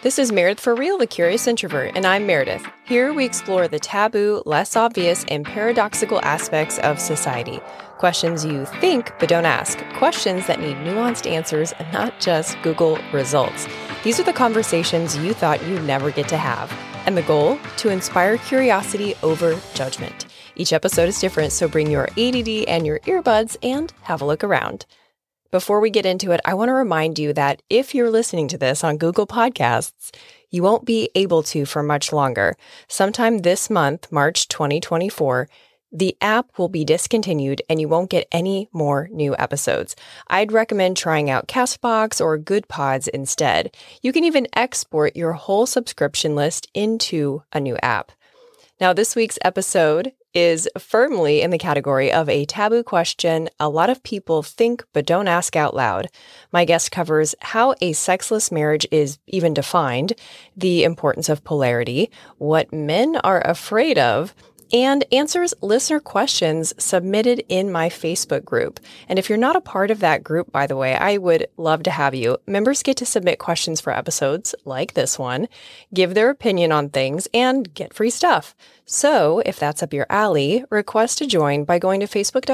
This is Meredith for Real, the Curious Introvert, and I'm Meredith. Here we explore the taboo, less obvious, and paradoxical aspects of society. Questions you think but don't ask. Questions that need nuanced answers and not just Google results. These are the conversations you thought you'd never get to have. And the goal? To inspire curiosity over judgment. Each episode is different, so bring your ADD and your earbuds and have a look around. Before we get into it, I want to remind you that if you're listening to this on Google Podcasts, you won't be able to for much longer. Sometime this month, March 2024, the app will be discontinued and you won't get any more new episodes. I'd recommend trying out Castbox or GoodPods instead. You can even export your whole subscription list into a new app. Now, this week's episode is firmly in the category of a taboo question a lot of people think but don't ask out loud. My guest covers how a sexless marriage is even defined, the importance of polarity, what men are afraid of, and answers listener questions submitted in my Facebook group. And if you're not a part of that group, by the way, I would love to have you. Members get to submit questions for episodes like this one, give their opinion on things, and get free stuff. So if that's up your alley, request to join by going to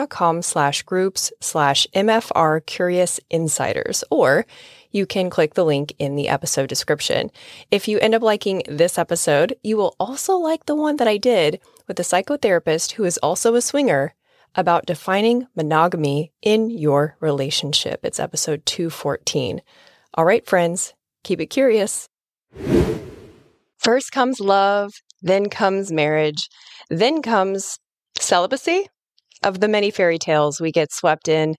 facebook.com/groups/MFR Curious Insiders, or you can click the link in the episode description. If you end up liking this episode, you will also like the one that I did with a psychotherapist who is also a swinger about defining monogamy in your relationship. It's episode 214. All right, friends, keep it curious. First comes love, then comes marriage, then comes celibacy. Of the many fairy tales we get swept in,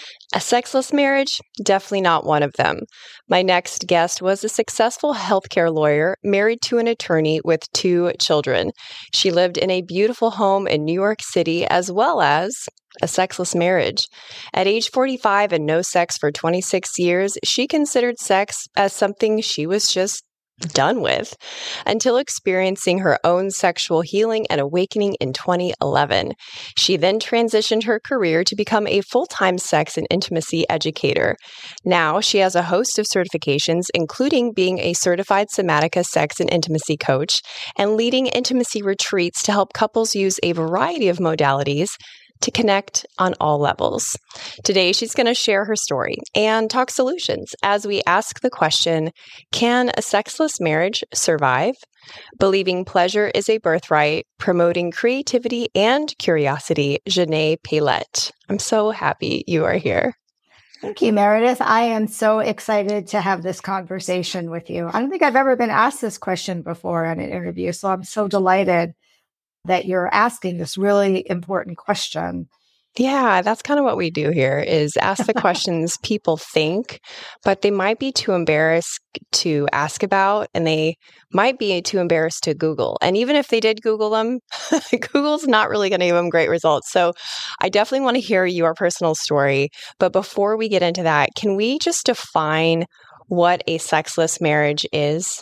a sexless marriage, definitely not one of them. My next guest was a successful healthcare lawyer married to an attorney with 2 children. She lived in a beautiful home in New York City as well as a sexless marriage. At age 45 and no sex for 26 years, she considered sex as something she was just done with until experiencing her own sexual healing and awakening in 2011. She then transitioned her career to become a full-time sex and intimacy educator. Now she has a host of certifications, including being a certified Somatica sex and intimacy coach and leading intimacy retreats to help couples use a variety of modalities to connect on all levels. Today, she's going to share her story and talk solutions as we ask the question, can a sexless marriage survive? Believing pleasure is a birthright, promoting creativity and curiosity, Janae Paillet. I'm so happy you are here. Thank you, Meredith. I am so excited to have this conversation with you. I don't think I've ever been asked this question before in an interview, so I'm so delighted that you're asking this really important question. Yeah, that's kind of what we do here is ask the questions people think, but they might be too embarrassed to ask about, and they might be too embarrassed to Google. And even if they did Google them, Google's not really going to give them great results. So I definitely want to hear your personal story. But before we get into that, can we just define what a sexless marriage is?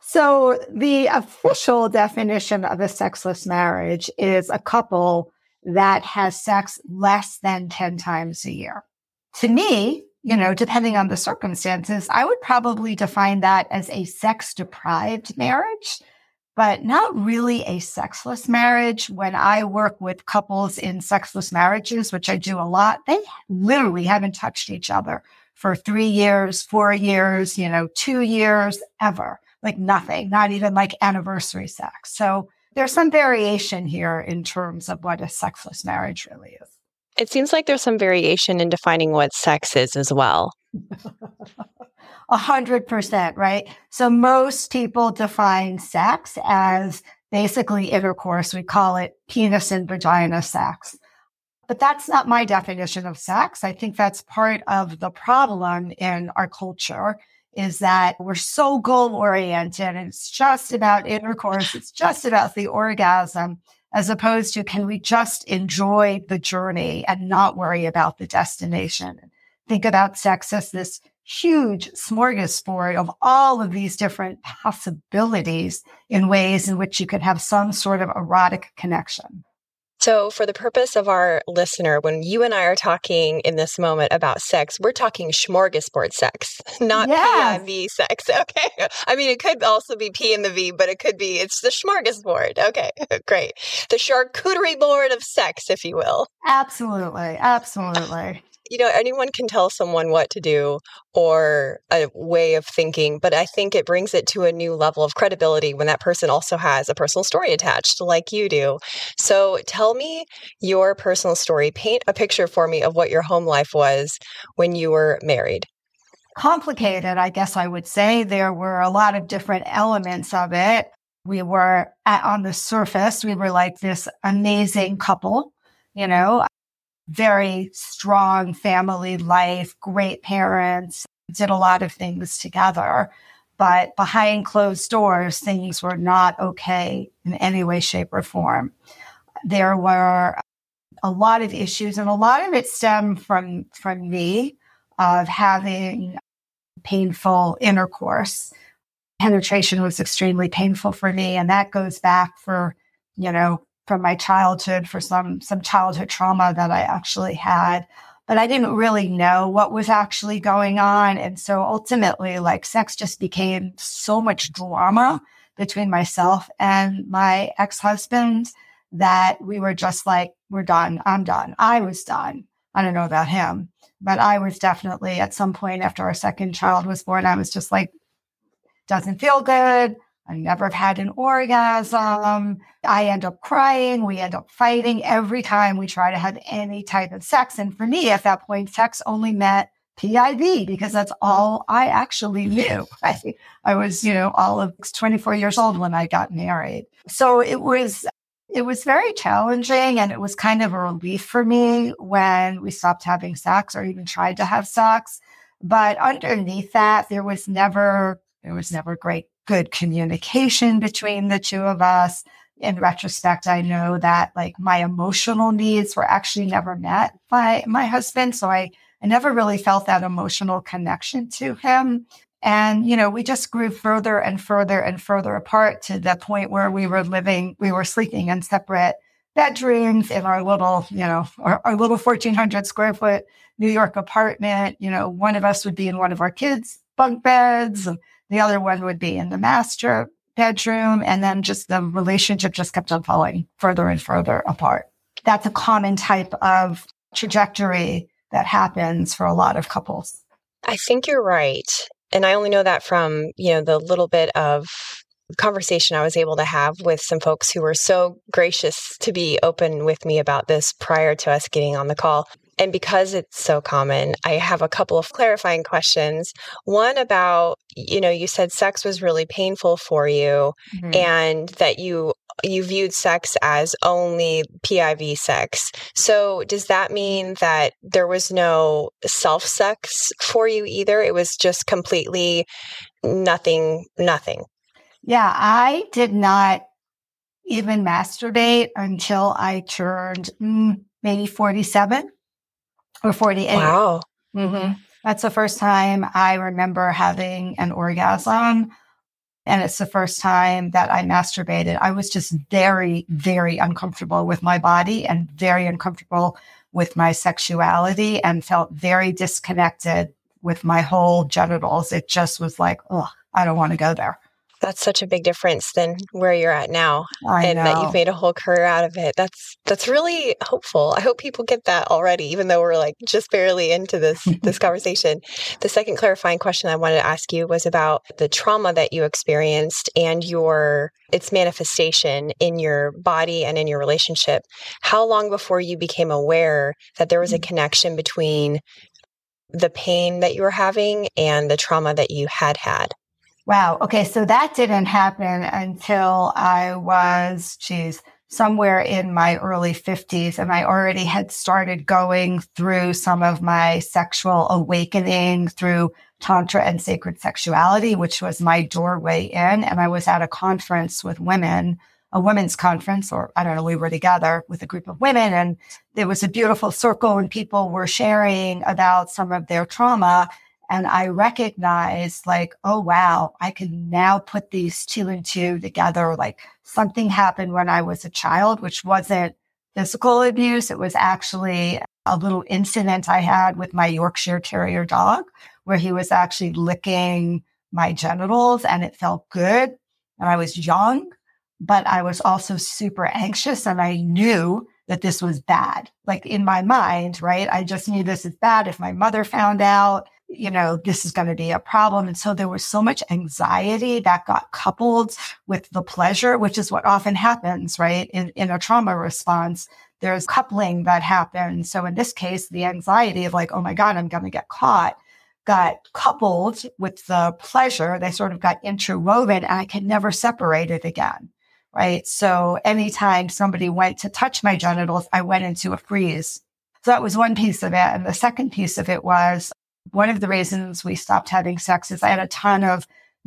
So the official definition of a sexless marriage is a couple that has sex less than 10 times a year. To me, depending on the circumstances, I would probably define that as a sex-deprived marriage, but not really a sexless marriage. When I work with couples in sexless marriages, which I do a lot, they literally haven't touched each other for 3 years, 4 years, 2 years, ever. Like nothing, not even like anniversary sex. So there's some variation here in terms of what a sexless marriage really is. It seems like there's some variation in defining what sex is as well. 100%, right? So most people define sex as basically intercourse. We call it penis and vagina sex. But that's not my definition of sex. I think that's part of the problem in our culture is that we're so goal-oriented and it's just about intercourse. It's just about the orgasm, as opposed to can we just enjoy the journey and not worry about the destination? Think about sex as this huge smorgasbord of all of these different possibilities in ways in which you could have some sort of erotic connection. So, for the purpose of our listener, when you and I are talking in this moment about sex, we're talking smorgasbord sex, not Yes, PIV sex. Okay. I mean, it could also be P in the V, but it's the smorgasbord. Okay. Great. The charcuterie board of sex, if you will. absolutely. Absolutely. Anyone can tell someone what to do or a way of thinking, but I think it brings it to a new level of credibility when that person also has a personal story attached, like you do. So tell me your personal story. Paint a picture for me of what your home life was when you were married. Complicated, I guess I would say. There were a lot of different elements of it. We were on the surface, we were like this amazing couple, very strong family life, great parents, did a lot of things together. But behind closed doors, things were not okay in any way, shape, or form. There were a lot of issues, and a lot of it stemmed from me of having painful intercourse. Penetration was extremely painful for me, and that goes back from my childhood, for some childhood trauma that I actually had. But I didn't really know what was actually going on. And so ultimately, like, sex just became so much drama between myself and my ex-husband that we were just like, we're done. I'm done. I was done. I don't know about him, but I was definitely, at some point after our second child was born, I was just like, doesn't feel good. I never have had an orgasm. I end up crying. We end up fighting every time we try to have any type of sex. And for me, at that point, sex only meant PIV because that's all I actually knew. I was, all of 24 years old when I got married. So it was very challenging, and it was kind of a relief for me when we stopped having sex or even tried to have sex. But underneath that, there was never good communication between the two of us. In retrospect, I know that like my emotional needs were actually never met by my husband. So I never really felt that emotional connection to him. And, we just grew further and further and further apart to the point where we were sleeping in separate bedrooms in our little, our little 1,400 square foot New York apartment. One of us would be in one of our kids' bunk beds. The other one would be in the master bedroom. And then just the relationship just kept on falling further and further apart. That's a common type of trajectory that happens for a lot of couples. I think you're right. And I only know that from, the little bit of conversation I was able to have with some folks who were so gracious to be open with me about this prior to us getting on the call. And because it's so common, I have a couple of clarifying questions. One about, you said sex was really painful for you, mm-hmm. and that you viewed sex as only PIV sex. So does that mean that there was no self-sex for you either? It was just completely nothing? Yeah, I did not even masturbate until I turned maybe 47 or 48. Wow. Mm-hmm. That's the first time I remember having an orgasm. And it's the first time that I masturbated. I was just very, very uncomfortable with my body and very uncomfortable with my sexuality and felt very disconnected with my whole genitals. It just was like, oh, I don't want to go there. That's such a big difference than where you're at now. I know. That you've made a whole career out of it. That's really hopeful. I hope people get that already, even though we're like just barely into this conversation. The second clarifying question I wanted to ask you was about the trauma that you experienced and its manifestation in your body and in your relationship. How long before you became aware that there was a connection between the pain that you were having and the trauma that you had? Wow. Okay. So that didn't happen until I was, somewhere in my early 50s. And I already had started going through some of my sexual awakening through Tantra and sacred sexuality, which was my doorway in. And I was at a conference with women, a women's conference, or I don't know, we were together with a group of women, and there was a beautiful circle and people were sharing about some of their trauma. And I recognized like, oh, wow, I can now put these two and two together. Like something happened when I was a child, which wasn't physical abuse. It was actually a little incident I had with my Yorkshire Terrier dog where he was actually licking my genitals and it felt good. And I was young, but I was also super anxious and I knew that this was bad. Like in my mind, right? I just knew this is bad. If my mother found out, this is going to be a problem. And so there was so much anxiety that got coupled with the pleasure, which is what often happens, right? In a trauma response, there's coupling that happens. So in this case, the anxiety of like, oh my God, I'm going to get caught, got coupled with the pleasure. They sort of got interwoven and I could never separate it again. Right. So anytime somebody went to touch my genitals, I went into a freeze. So that was one piece of it. And the second piece of it was one of the reasons we stopped having sex is I had a ton of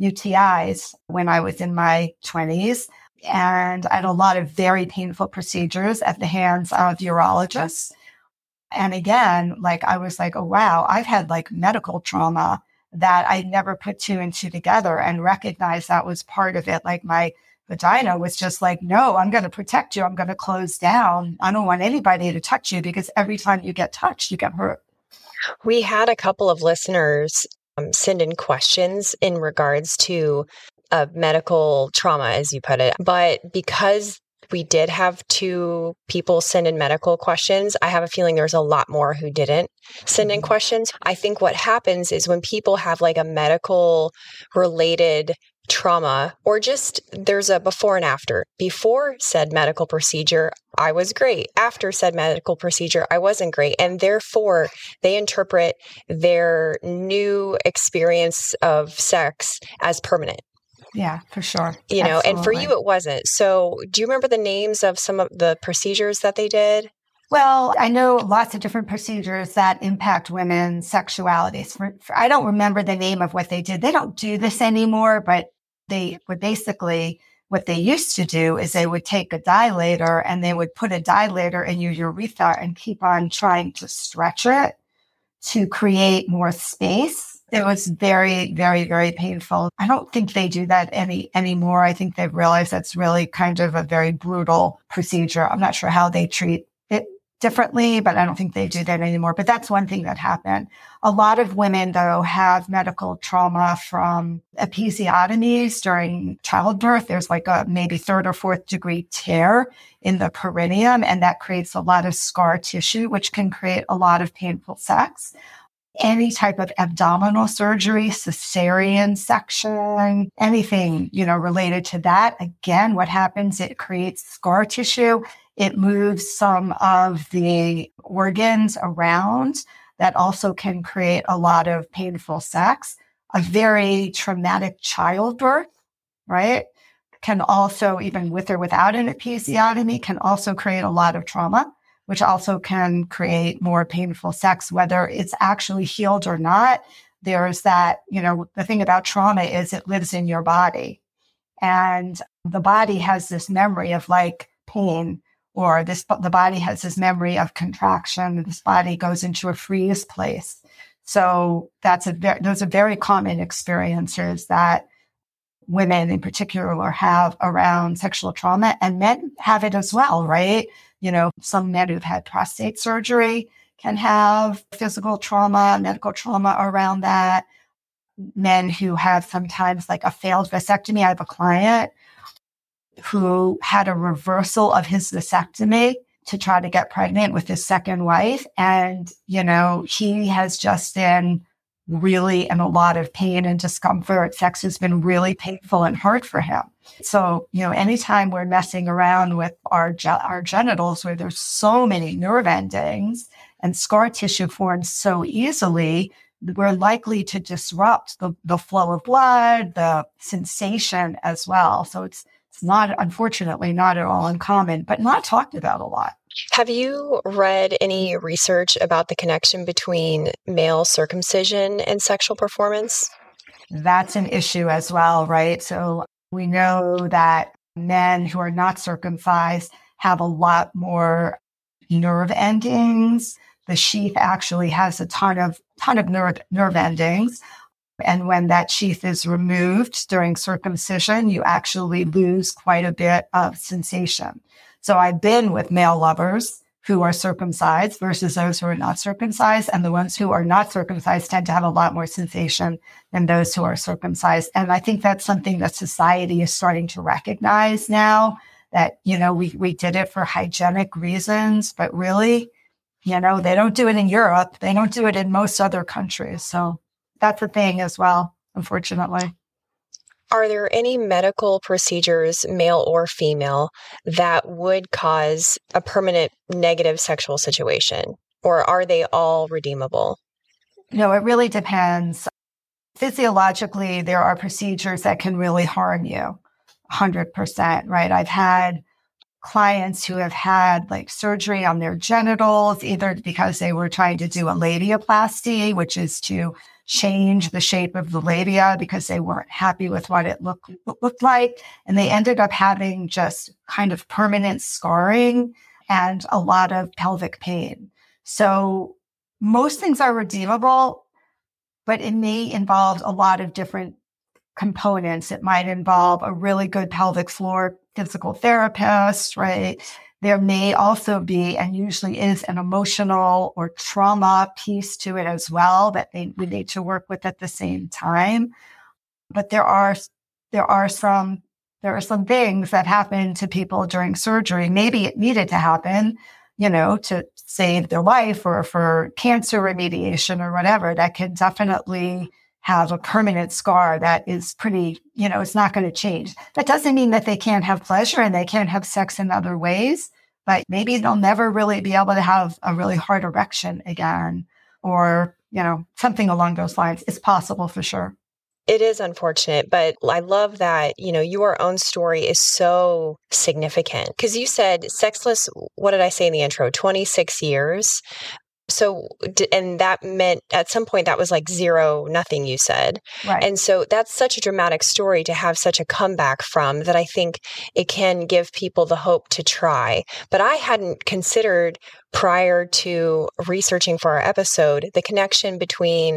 UTIs when I was in my 20s. And I had a lot of very painful procedures at the hands of urologists. And again, like I was like, oh, wow, I've had like medical trauma that I never put two and two together and recognized that was part of it. Like my vagina was just like, no, I'm going to protect you. I'm going to close down. I don't want anybody to touch you because every time you get touched, you get hurt. We had a couple of listeners send in questions in regards to medical trauma, as you put it. But because we did have two people send in medical questions, I have a feeling there's a lot more who didn't send in questions. I think what happens is when people have like a medical related trauma, or just there's a before and after. Before said medical procedure, I was great. After said medical procedure, I wasn't great. And therefore, they interpret their new experience of sex as permanent. Yeah, for sure. Absolutely. And for you, it wasn't. So do you remember the names of some of the procedures that they did? Well, I know lots of different procedures that impact women's sexualities. I don't remember the name of what they did. They don't do this anymore, but they would basically, what they used to do is they would take a dilator and they would put a dilator in your urethra and keep on trying to stretch it to create more space. It was very, very, very painful. I don't think they do that anymore. I think they've realized that's really kind of a very brutal procedure. I'm not sure how they treat it differently, but I don't think they do that anymore. But that's one thing that happened. A lot of women, though, have medical trauma from episiotomies during childbirth. There's like a maybe 3rd or 4th degree tear in the perineum, and that creates a lot of scar tissue, which can create a lot of painful sex. Any type of abdominal surgery, cesarean section, anything, related to that. Again, what happens, it creates scar tissue. It moves some of the organs around that also can create a lot of painful sex. A very traumatic childbirth, right, can also, even with or without an episiotomy, can also create a lot of trauma, which also can create more painful sex, whether it's actually healed or not. There's that, the thing about trauma is it lives in your body. And the body has this memory of like pain, or the body has this memory of contraction. This body goes into a freeze place. So those are very common experiences that women in particular have around sexual trauma, and men have it as well, right? Some men who've had prostate surgery can have physical trauma, medical trauma around that. Men who have sometimes like a failed vasectomy. I have a client who had a reversal of his vasectomy to try to get pregnant with his second wife. And, he has just been really in a lot of pain and discomfort. Sex has been really painful and hard for him. So, anytime we're messing around with our genitals where there's so many nerve endings and scar tissue forms so easily, we're likely to disrupt the flow of blood, the sensation as well. So it's not, unfortunately, not at all uncommon, but not talked about a lot. Have you read any research about the connection between male circumcision and sexual performance? That's an issue as well, right? So we know that men who are not circumcised have a lot more nerve endings. The sheath actually has a ton of nerve endings. And when that sheath is removed during circumcision, you actually lose quite a bit of sensation. So I've been with male lovers who are circumcised versus those who are not circumcised. And the ones who are not circumcised tend to have a lot more sensation than those who are circumcised. And I think that's something that society is starting to recognize now, that, we did it for hygienic reasons, but really, they don't do it in Europe. They don't do it in most other countries. So that's a thing as well, unfortunately. Are there any medical procedures, male or female, that would cause a permanent negative sexual situation? Or are they all redeemable? No, it really depends. Physiologically, there are procedures that can really harm you 100%, right? I've had clients who have had surgery on their genitals, either because they were trying to do a labiaplasty, which is to change the shape of the labia because they weren't happy with what it looked like. And they ended up having just kind of permanent scarring and a lot of pelvic pain. So most things are redeemable, but it may involve a lot of different components. It might involve a really good pelvic floor physical therapist, right? There may also be, and usually is, an emotional or trauma piece to it as well that we need to work with at the same time. But there are some things that happen to people during surgery. Maybe it needed to happen, to save their life or for cancer remediation or whatever, that can definitely have a permanent scar that is pretty, it's not going to change. That doesn't mean that they can't have pleasure and they can't have sex in other ways, but maybe they'll never really be able to have a really hard erection again, or, something along those lines. It's possible for sure. It is unfortunate, but I love that, your own story is so significant, because you said sexless, what did I say in the intro? 26 years. So, and that meant at some point that was like 0, nothing, you said. Right. And so that's such a dramatic story to have such a comeback from, that I think it can give people the hope to try. But I hadn't considered, prior to researching for our episode, the connection between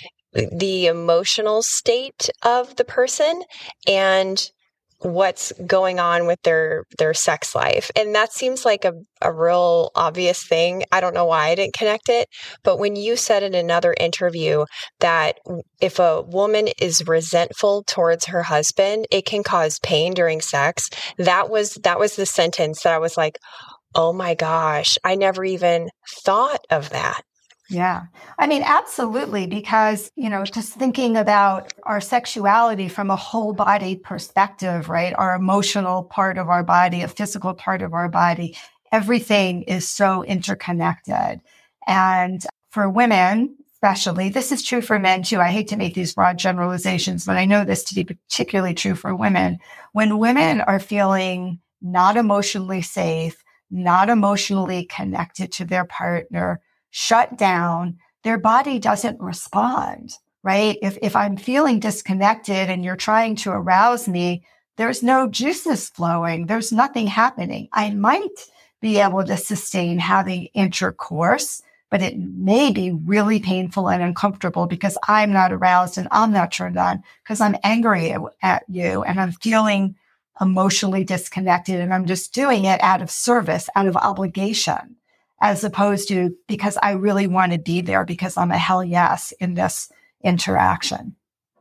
the emotional state of the person and what's going on with their sex life. And that seems like a real obvious thing. I don't know why I didn't connect it. But when you said in another interview that if a woman is resentful towards her husband, it can cause pain during sex, that was the sentence that I was like, oh my gosh, I never even thought of that. Yeah. I mean, absolutely. Because, just thinking about our sexuality from a whole body perspective, right? Our emotional part of our body, a physical part of our body, everything is so interconnected. And for women, especially, this is true for men too. I hate to make these broad generalizations, but I know this to be particularly true for women. When women are feeling not emotionally safe, not emotionally connected to their partner, shut down, their body doesn't respond, right? If I'm feeling disconnected and you're trying to arouse me, there's no juices flowing. There's nothing happening. I might be able to sustain having intercourse, but it may be really painful and uncomfortable because I'm not aroused and I'm not turned on because I'm angry at you and I'm feeling emotionally disconnected and I'm just doing it out of service, out of obligation, as opposed to because I really want to be there because I'm a hell yes in this interaction.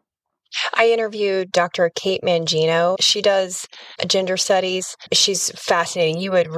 I interviewed Dr. Kate Mangino. She does gender studies. She's fascinating.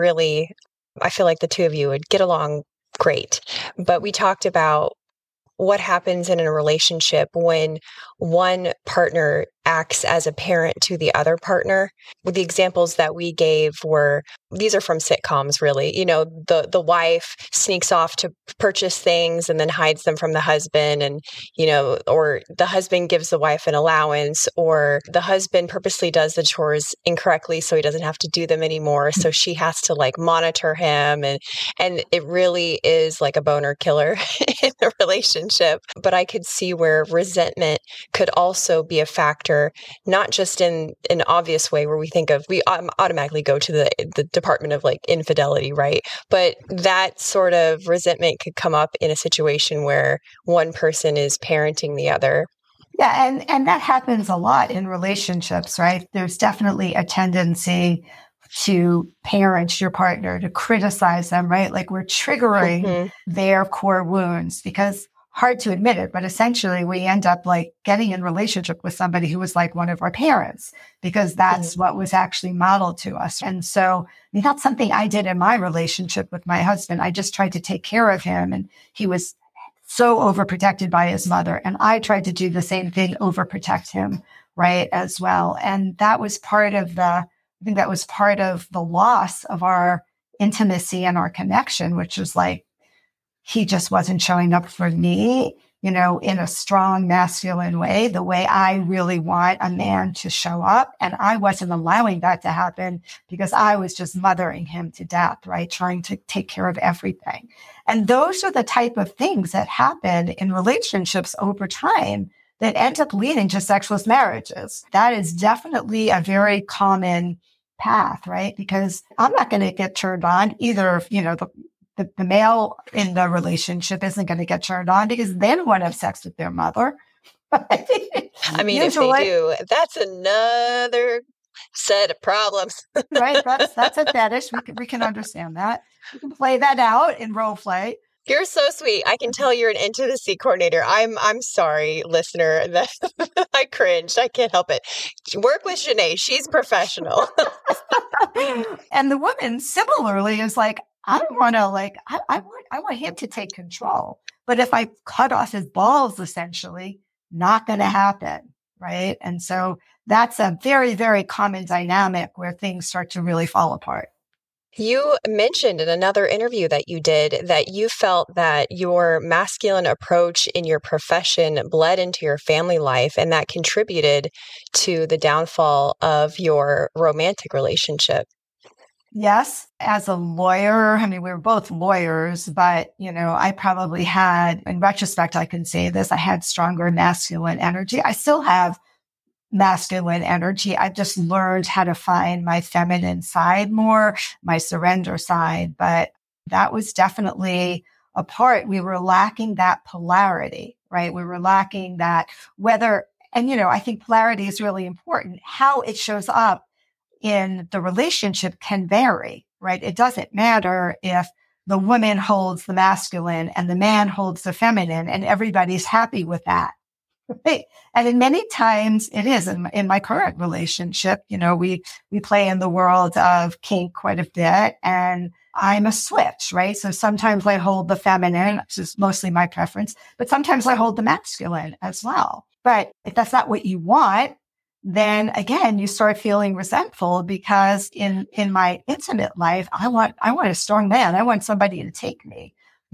I feel like the two of you would get along great. But we talked about what happens in a relationship when one partner acts as a parent to the other partner. With the examples that we gave these are from sitcoms, really. The wife sneaks off to purchase things and then hides them from the husband, and, or the husband gives the wife an allowance, or the husband purposely does the chores incorrectly so he doesn't have to do them anymore. So she has to monitor him. And it really is like a boner killer in the relationship. But I could see where resentment could also be a factor, not just in an obvious way where we automatically go to the department of infidelity, right? But that sort of resentment could come up in a situation where one person is parenting the other. Yeah, and that happens a lot in relationships, right? There's definitely a tendency to parent your partner, to criticize them, right? Like we're triggering their core wounds because hard to admit it, but essentially we end up like getting in relationship with somebody who was like one of our parents because that's what was actually modeled to us. And so I mean, that's something I did in my relationship with my husband. I just tried to take care of him and he was so overprotected by his mother. And I tried to do the same thing, overprotect him, right, as well. And that was I think that was part of the loss of our intimacy and our connection, which was like, he just wasn't showing up for me, in a strong masculine way, the way I really want a man to show up. And I wasn't allowing that to happen because I was just mothering him to death, right? Trying to take care of everything. And those are the type of things that happen in relationships over time that end up leading to sexless marriages. That is definitely a very common path, right? Because I'm not going to get turned on either, the male in the relationship isn't going to get turned on because they don't want to have sex with their mother. I mean, usually, if they do, that's another set of problems. Right. That's a fetish. We can understand that. We can play that out in role play. You're so sweet. I can tell you're an intimacy coordinator. I'm sorry, listener, that I cringed. I can't help it. Work with Janae. She's professional. And the woman similarly is like, I don't want to I want him to take control. But if I cut off his balls, essentially, not going to happen. Right. And so that's a very, very common dynamic where things start to really fall apart. You mentioned in another interview that you did that you felt that your masculine approach in your profession bled into your family life and that contributed to the downfall of your romantic relationship. Yes. As a lawyer, I mean, we were both lawyers, but, I probably had, in retrospect, I can say this, I had stronger masculine energy. I still have masculine energy. I've just learned how to find my feminine side more, my surrender side. But that was definitely a part. We were lacking that polarity, right? We were lacking that I think polarity is really important. How it shows up in the relationship can vary, right? It doesn't matter if the woman holds the masculine and the man holds the feminine and everybody's happy with that. Right. And in many times it is in my current relationship, we play in the world of kink quite a bit and I'm a switch, right? So sometimes I hold the feminine, which is mostly my preference, but sometimes I hold the masculine as well. But if that's not what you want, then again, you start feeling resentful because in my intimate life, I want a strong man. I want somebody to take me.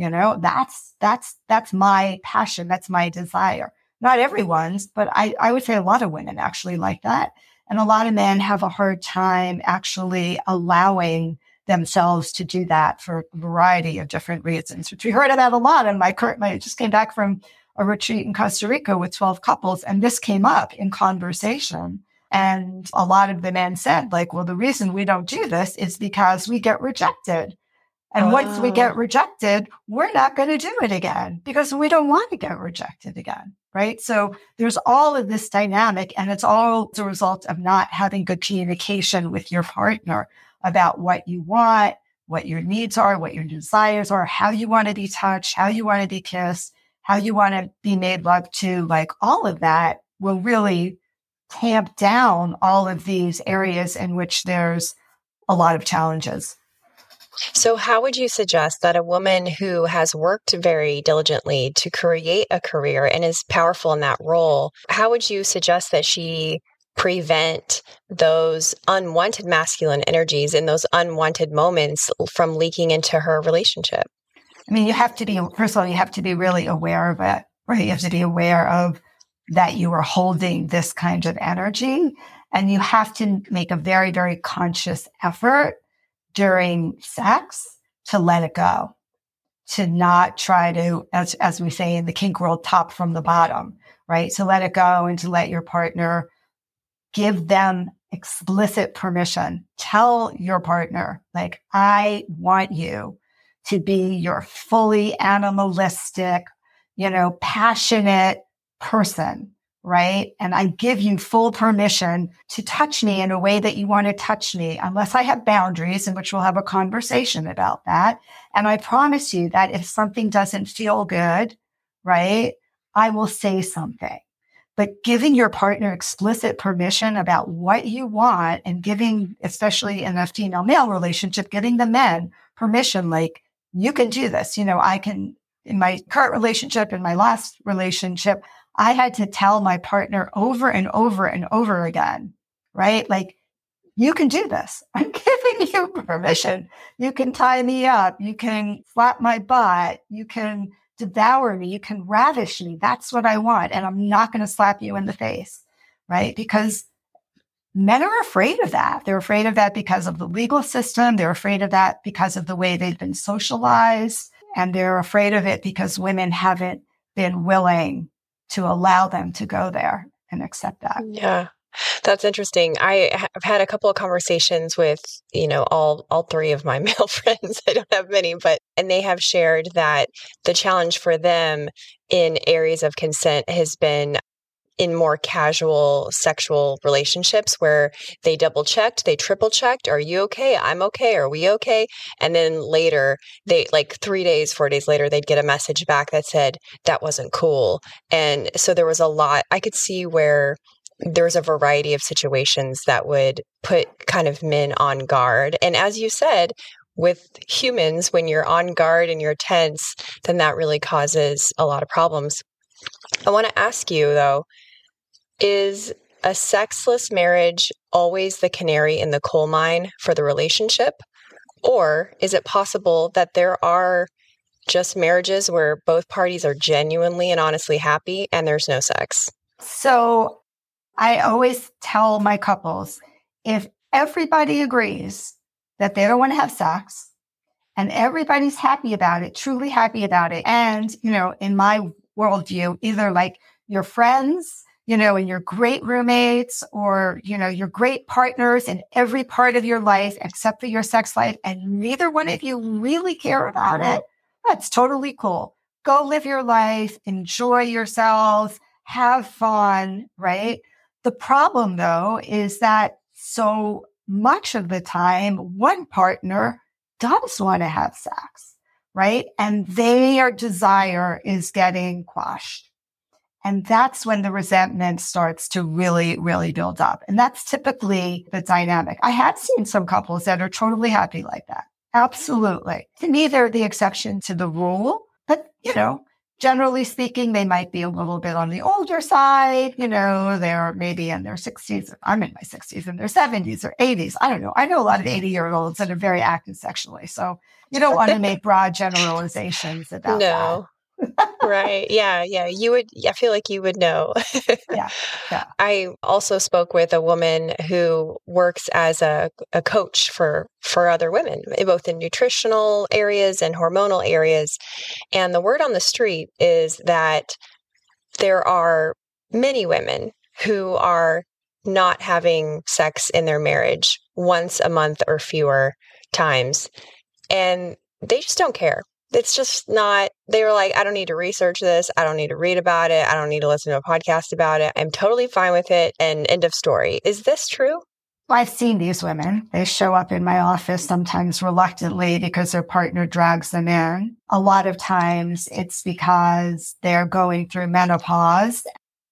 That's my passion. That's my desire. Not everyone's, but I would say a lot of women actually like that. And a lot of men have a hard time actually allowing themselves to do that for a variety of different reasons, which we heard about a lot in I just came back from a retreat in Costa Rica with 12 couples. And this came up in conversation. And a lot of the men said, like, well, the reason we don't do this is because we get rejected. And once we get rejected, we're not going to do it again because we don't want to get rejected again. Right. So there's all of this dynamic and it's all the result of not having good communication with your partner about what you want, what your needs are, what your desires are, how you want to be touched, how you want to be kissed, how you want to be made love to. Like all of that will really tamp down all of these areas in which there's a lot of challenges. So how would you suggest that a woman who has worked very diligently to create a career and is powerful in that role, how would you suggest that she prevent those unwanted masculine energies and those unwanted moments from leaking into her relationship? I mean, first of all, you have to be really aware of it, right? You have to be aware of that you are holding this kind of energy, and you have to make a very, very conscious effort during sex to let it go, to not try to, as we say in the kink world, top from the bottom, right? To let it go and to let your partner give them explicit permission. Tell your partner, like, I want you to be your fully animalistic, passionate person, right? And I give you full permission to touch me in a way that you want to touch me, unless I have boundaries, in which we'll have a conversation about that. And I promise you that if something doesn't feel good, right, I will say something. But giving your partner explicit permission about what you want, and giving, especially in a female-male relationship, giving the men permission, like, you can do this. I can, in my current relationship, in my last relationship, I had to tell my partner over and over and over again, right? Like, you can do this. I'm giving you permission. You can tie me up. You can slap my butt. You can devour me. You can ravish me. That's what I want. And I'm not going to slap you in the face, right? Because men are afraid of that. They're afraid of that because of the legal system. They're afraid of that because of the way they've been socialized. And they're afraid of it because women haven't been willing to allow them to go there and accept that. Yeah. That's interesting. I've had a couple of conversations with, all three of my male friends. I don't have many, and they have shared that the challenge for them in areas of consent has been in more casual sexual relationships where they double checked, they triple checked. Are you okay? I'm okay. Are we okay? And then later, they 3 days, 4 days later, they'd get a message back that said that wasn't cool. And so there was a lot. I could see where there's a variety of situations that would put kind of men on guard. And as you said, with humans, when you're on guard and you're tense, then that really causes a lot of problems. I want to ask you, though, is a sexless marriage always the canary in the coal mine for the relationship? Or is it possible that there are just marriages where both parties are genuinely and honestly happy and there's no sex? So I always tell my couples, if everybody agrees that they don't want to have sex and everybody's happy about it, truly happy about it, and, in my worldview, either like your friends, and your great roommates, or, your great partners in every part of your life except for your sex life, and neither one of you really care about it, that's totally cool. Go live your life, enjoy yourselves, have fun, right? The problem, though, is that so much of the time, one partner does want to have sex, right? And their desire is getting quashed. And that's when the resentment starts to really, really build up. And that's typically the dynamic. I have seen some couples that are totally happy like that. Absolutely. To me, they're the exception to the rule. But, generally speaking, they might be a little bit on the older side. They're maybe in their 60s. I'm in my 60s, in their 70s or 80s. I don't know. I know a lot of 80-year-olds that are very active sexually. So you don't want to make broad generalizations about that. Right. Yeah. I feel like you would know. Yeah. I also spoke with a woman who works as a coach for other women, both in nutritional areas and hormonal areas. And the word on the street is that there are many women who are not having sex in their marriage once a month or fewer times. And they just don't care. It's just not, they were like, I don't need to research this. I don't need to read about it. I don't need to listen to a podcast about it. I'm totally fine with it. And end of story. Is this true? Well, I've seen these women. They show up in my office sometimes reluctantly because their partner drags them in. A lot of times it's because they're going through menopause.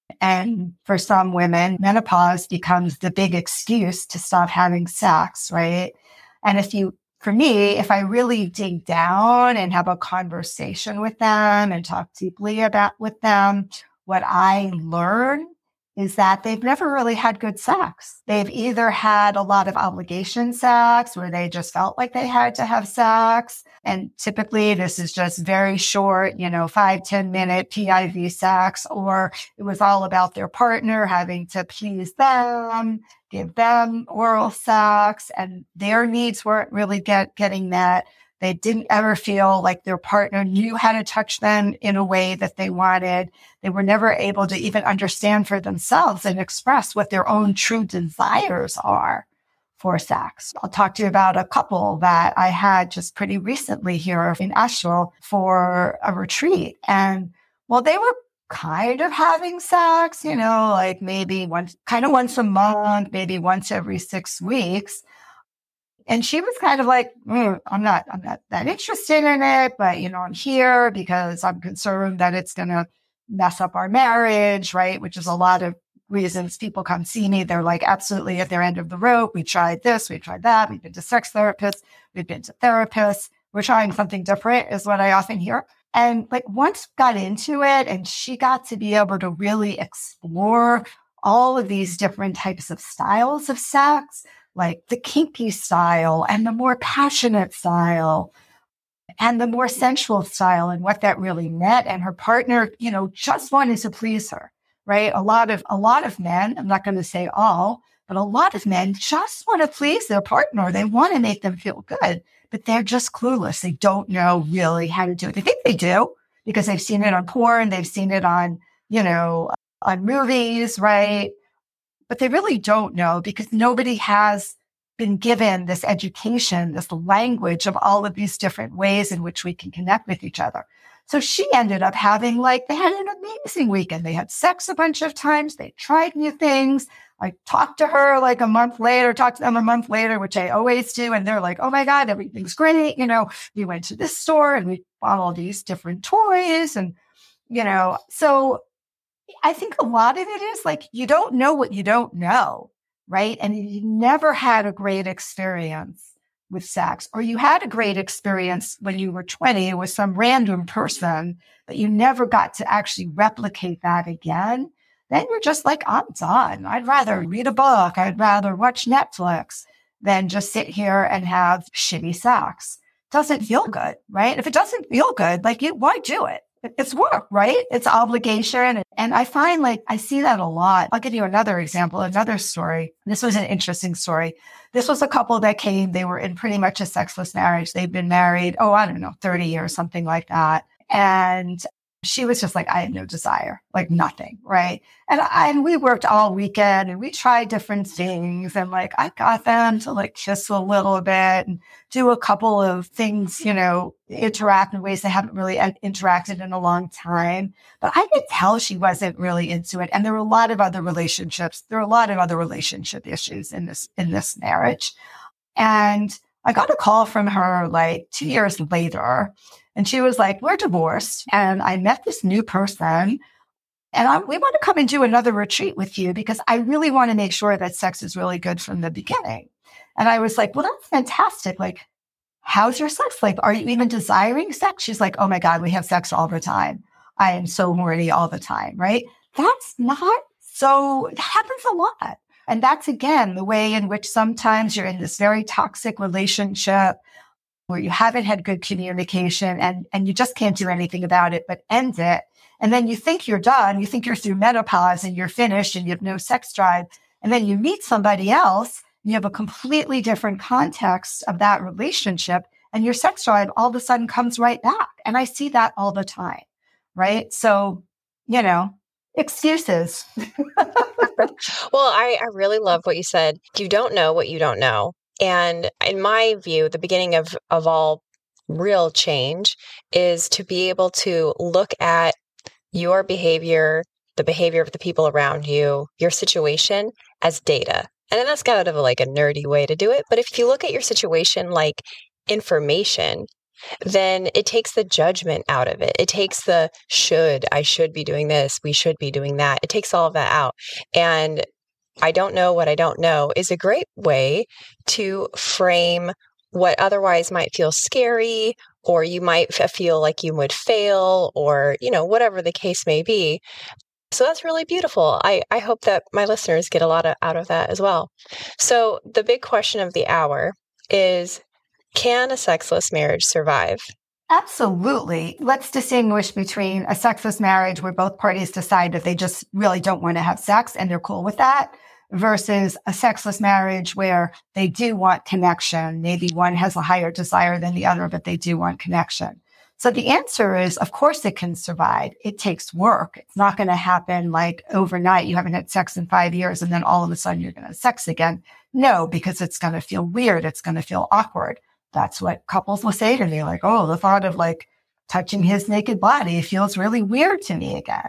And for some women, menopause becomes the big excuse to stop having sex, right? And for me, if I really dig down and have a conversation with them and talk deeply with them, what I learn is that they've never really had good sex. They've either had a lot of obligation sex where they just felt like they had to have sex. And typically this is just very short, 5-10 minute PIV sex, or it was all about their partner having to please them, give them oral sex, and their needs weren't really getting met. They didn't ever feel like their partner knew how to touch them in a way that they wanted. They were never able to even understand for themselves and express what their own true desires are for sex. I'll talk to you about a couple that I had just pretty recently here in Asheville for a retreat. And well, they were kind of having sex, like maybe once a month, maybe once every 6 weeks. And she was kind of like, I'm not that interested in it, but I'm here because I'm concerned that it's going to mess up our marriage, right? Which is a lot of reasons people come see me. They're like absolutely at their end of the rope. We tried this, we tried that. We've been to sex therapists. We've been to therapists. We're trying something different is what I often hear. And like once got into it and she got to be able to really explore all of these different types of styles of sex, like the kinky style and the more passionate style and the more sensual style and what that really meant. And her partner, just wanted to please her, right? A lot of men, I'm not going to say all, but a lot of men just want to please their partner. They want to make them feel good, but they're just clueless. They don't know really how to do it. They think they do because they've seen it on porn. They've seen it on, on movies, right? But they really don't know because nobody has been given this education, this language of all of these different ways in which we can connect with each other. So she ended up having they had an amazing weekend. They had sex a bunch of times. They tried new things. I talked to them a month later, which I always do. And they're like, oh my God, everything's great. We went to this store and we bought all these different toys and, so I think a lot of it is you don't know what you don't know, right? And you never had a great experience with sex, or you had a great experience when you were 20 with some random person, but you never got to actually replicate that again, then you're just like, I'm done. I'd rather read a book. I'd rather watch Netflix than just sit here and have shitty sex. Doesn't feel good, right? If it doesn't feel good, why do it? It's work, right? It's obligation. And I find I see that a lot. I'll give you another example, another story. This was an interesting story. This was a couple that came. They were in pretty much a sexless marriage. They've been married, 30 years, something like that. And she was just I had no desire, nothing, right? And we worked all weekend and we tried different things. And I got them to kiss a little bit and do a couple of things, interact in ways they haven't really interacted in a long time. But I could tell she wasn't really into it. And there were a lot of other relationships. There were a lot of other relationship issues in this marriage. And I got a call from her 2 years later. And she was like, we're divorced. And I met this new person. And we want to come and do another retreat with you because I really want to make sure that sex is really good from the beginning. And I was like, well, that's fantastic. How's your sex life? Are you even desiring sex? She's like, oh my God, we have sex all the time. I am so horny all the time, right? That's not so, it happens a lot. And that's, again, the way in which sometimes you're in this very toxic relationship where you haven't had good communication and you just can't do anything about it but end it. And then you think you're done. You think you're through menopause and you're finished and you have no sex drive. And then you meet somebody else and you have a completely different context of that relationship and your sex drive all of a sudden comes right back. And I see that all the time, right? So, excuses. Well, I really love what you said. You don't know what you don't know. And in my view, the beginning of all real change is to be able to look at your behavior, the behavior of the people around you, your situation as data. And that's kind of a nerdy way to do it. But if you look at your situation like information, then it takes the judgment out of it. It takes I should be doing this, we should be doing that. It takes all of that out. And I don't know what I don't know is a great way to frame what otherwise might feel scary, or you might feel like you would fail, or, whatever the case may be. So that's really beautiful. I hope that my listeners get a lot out of that as well. So the big question of the hour is, can a sexless marriage survive? Absolutely. Let's distinguish between a sexless marriage where both parties decide that they just really don't want to have sex and they're cool with that, versus a sexless marriage where they do want connection. Maybe one has a higher desire than the other, but they do want connection. So the answer is, of course it can survive. It takes work. It's not going to happen overnight. You haven't had sex in 5 years and then all of a sudden you're going to have sex again. No, because it's going to feel weird. It's going to feel awkward. That's what couples will say to me, oh, the thought of touching his naked body feels really weird to me again.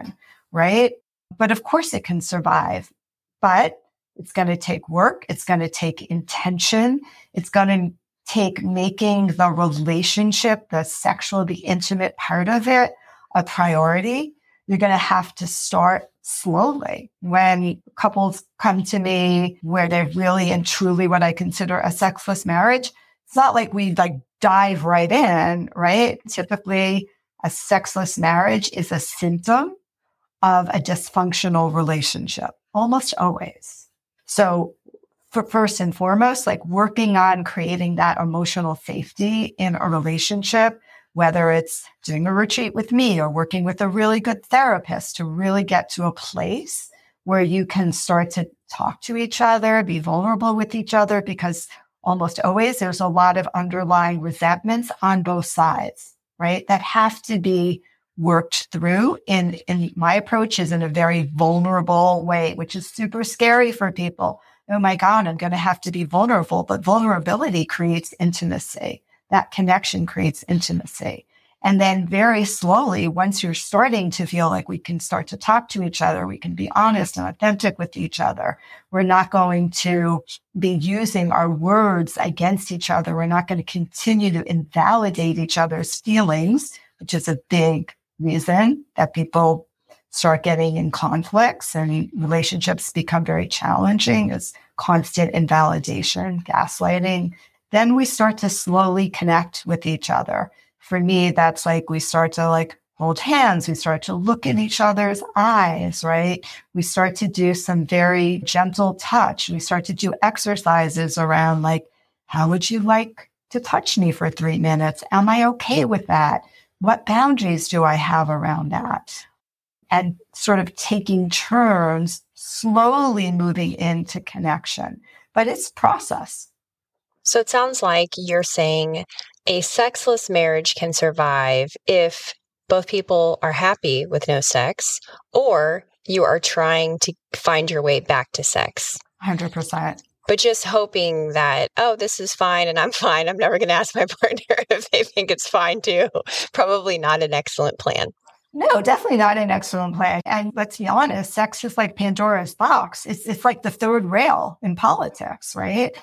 right? But of course it can survive, but it's going to take work. It's going to take intention. It's going to take making the relationship, the sexual, the intimate part of it a priority. You're going to have to start slowly. When couples come to me where they're really and truly what I consider a sexless marriage, it's not like we dive right in, right? Typically, a sexless marriage is a symptom of a dysfunctional relationship, almost always. So for first and foremost, working on creating that emotional safety in a relationship, whether it's doing a retreat with me or working with a really good therapist to really get to a place where you can start to talk to each other, be vulnerable with each other, because almost always there's a lot of underlying resentments on both sides, right? That have to be worked through. In my approach is in a very vulnerable way, which is super scary for people. Oh my God, I'm going to have to be vulnerable, but vulnerability creates intimacy. That connection creates intimacy. And then very slowly, once you're starting to feel like we can start to talk to each other, we can be honest and authentic with each other. We're not going to be using our words against each other. We're not going to continue to invalidate each other's feelings, which is a big reason that people start getting in conflicts and relationships become very challenging, is constant invalidation, gaslighting. Then we start to slowly connect with each other. For me, that's we start to hold hands. We start to look in each other's eyes, right? We start to do some very gentle touch. We start to do exercises around how would you like to touch me for 3 minutes? Am I okay with that? What boundaries do I have around that? And sort of taking turns, slowly moving into connection. But it's a process. So it sounds like you're saying a sexless marriage can survive if both people are happy with no sex, or you are trying to find your way back to sex. 100%. But just hoping that, oh, this is fine and I'm fine. I'm never going to ask my partner if they think it's fine too. Probably not an excellent plan. No, definitely not an excellent plan. And let's be honest, sex is like Pandora's box. It's like the third rail in politics, right?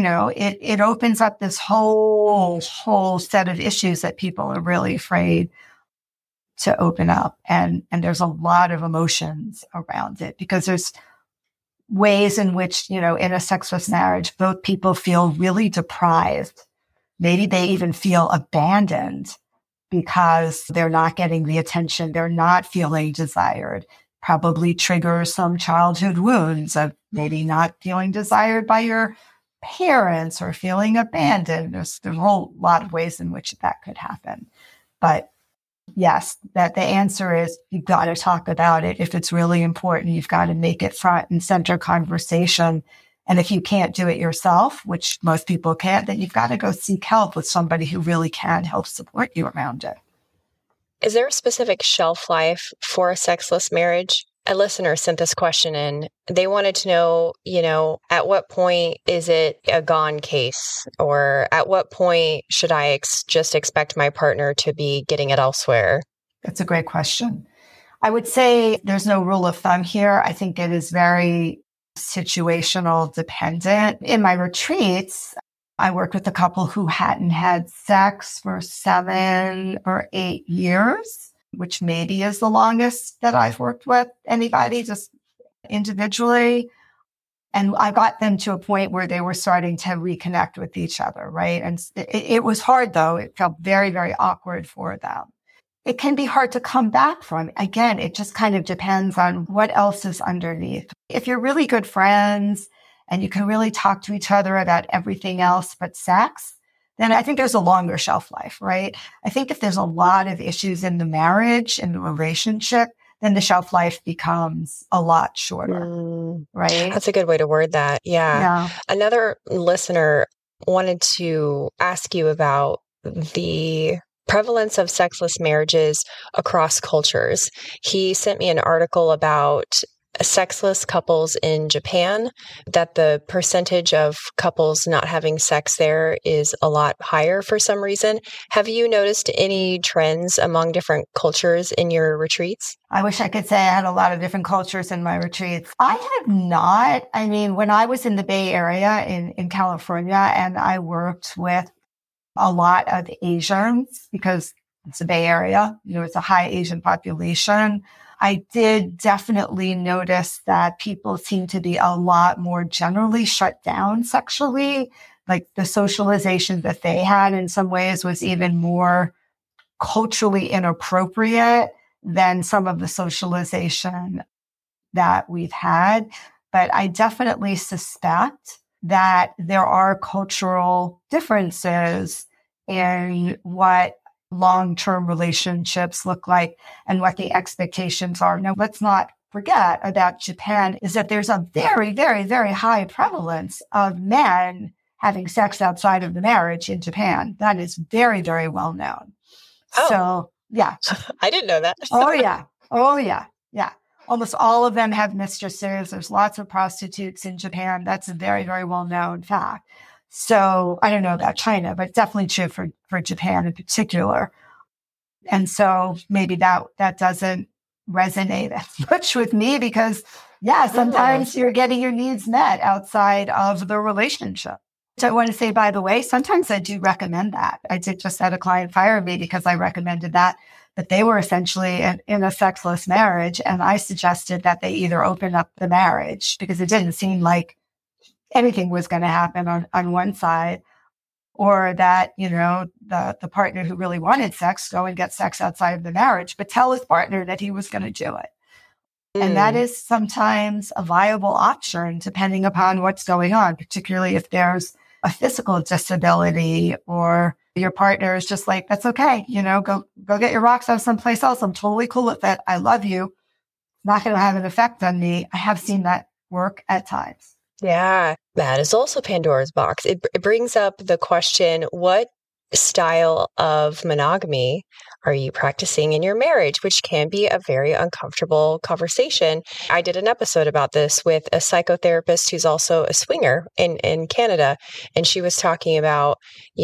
It opens up this whole set of issues that people are really afraid to open up. And there's a lot of emotions around it because there's ways in which, in a sexless marriage, both people feel really deprived. Maybe they even feel abandoned because they're not getting the attention, they're not feeling desired. Probably triggers some childhood wounds of maybe not feeling desired by your parents or feeling abandoned. There's a whole lot of ways in which that could happen. But yes, that the answer is you've got to talk about it. If it's really important, you've got to make it front and center conversation. And if you can't do it yourself, which most people can't, then you've got to go seek help with somebody who really can help support you around it. Is there a specific shelf life for a sexless marriage? A listener sent this question in. They wanted to know, at what point is it a gone case? Or at what point should I just expect my partner to be getting it elsewhere? That's a great question. I would say there's no rule of thumb here. I think it is very situational dependent. In my retreats, I worked with a couple who hadn't had sex for 7 or 8 years, which maybe is the longest that I've worked with anybody, just individually. And I got them to a point where they were starting to reconnect with each other, right? And it was hard, though. It felt very, very awkward for them. It can be hard to come back from. Again, it just kind of depends on what else is underneath. If you're really good friends and you can really talk to each other about everything else but sex, then I think there's a longer shelf life, right? I think if there's a lot of issues in the marriage, in the relationship, then the shelf life becomes a lot shorter, right? That's a good way to word that. Yeah. Another listener wanted to ask you about the prevalence of sexless marriages across cultures. He sent me an article about sexless couples in Japan, that the percentage of couples not having sex there is a lot higher for some reason. Have you noticed any trends among different cultures in your retreats? I wish I could say I had a lot of different cultures in my retreats. I have not. I mean, when I was in the Bay Area in California, and I worked with a lot of Asians because it's a Bay Area, it's a high Asian population. I did definitely notice that people seem to be a lot more generally shut down sexually. Like the socialization that they had in some ways was even more culturally inappropriate than some of the socialization that we've had. But I definitely suspect that there are cultural differences in what long-term relationships look like and what the expectations are. Now, let's not forget about Japan is that there's a very, very, very high prevalence of men having sex outside of the marriage in Japan. That is very, very well known. Oh. So, yeah. I didn't know that. Oh, yeah. Oh, yeah. Yeah. Almost all of them have mistresses. There's lots of prostitutes in Japan. That's a very, very well-known fact. So I don't know about China, but definitely true for Japan in particular. And so maybe that doesn't resonate as much with me because, yeah, sometimes you're getting your needs met outside of the relationship. So I want to say, by the way, sometimes I do recommend that. I did just had a client fire me because I recommended that, but they were essentially in a sexless marriage. And I suggested that they either open up the marriage because it didn't seem like anything was going to happen on one side, or that, the partner who really wanted sex go and get sex outside of the marriage, but tell his partner that he was going to do it. And that is sometimes a viable option depending upon what's going on, particularly if there's a physical disability or your partner is just like, that's okay. Go get your rocks out someplace else. I'm totally cool with it. I love you. Not going to have an effect on me. I have seen that work at times. Yeah, that is also Pandora's box. It brings up the question, what style of monogamy are you practicing in your marriage, which can be a very uncomfortable conversation. I did an episode about this with a psychotherapist who's also a swinger in Canada. And she was talking about,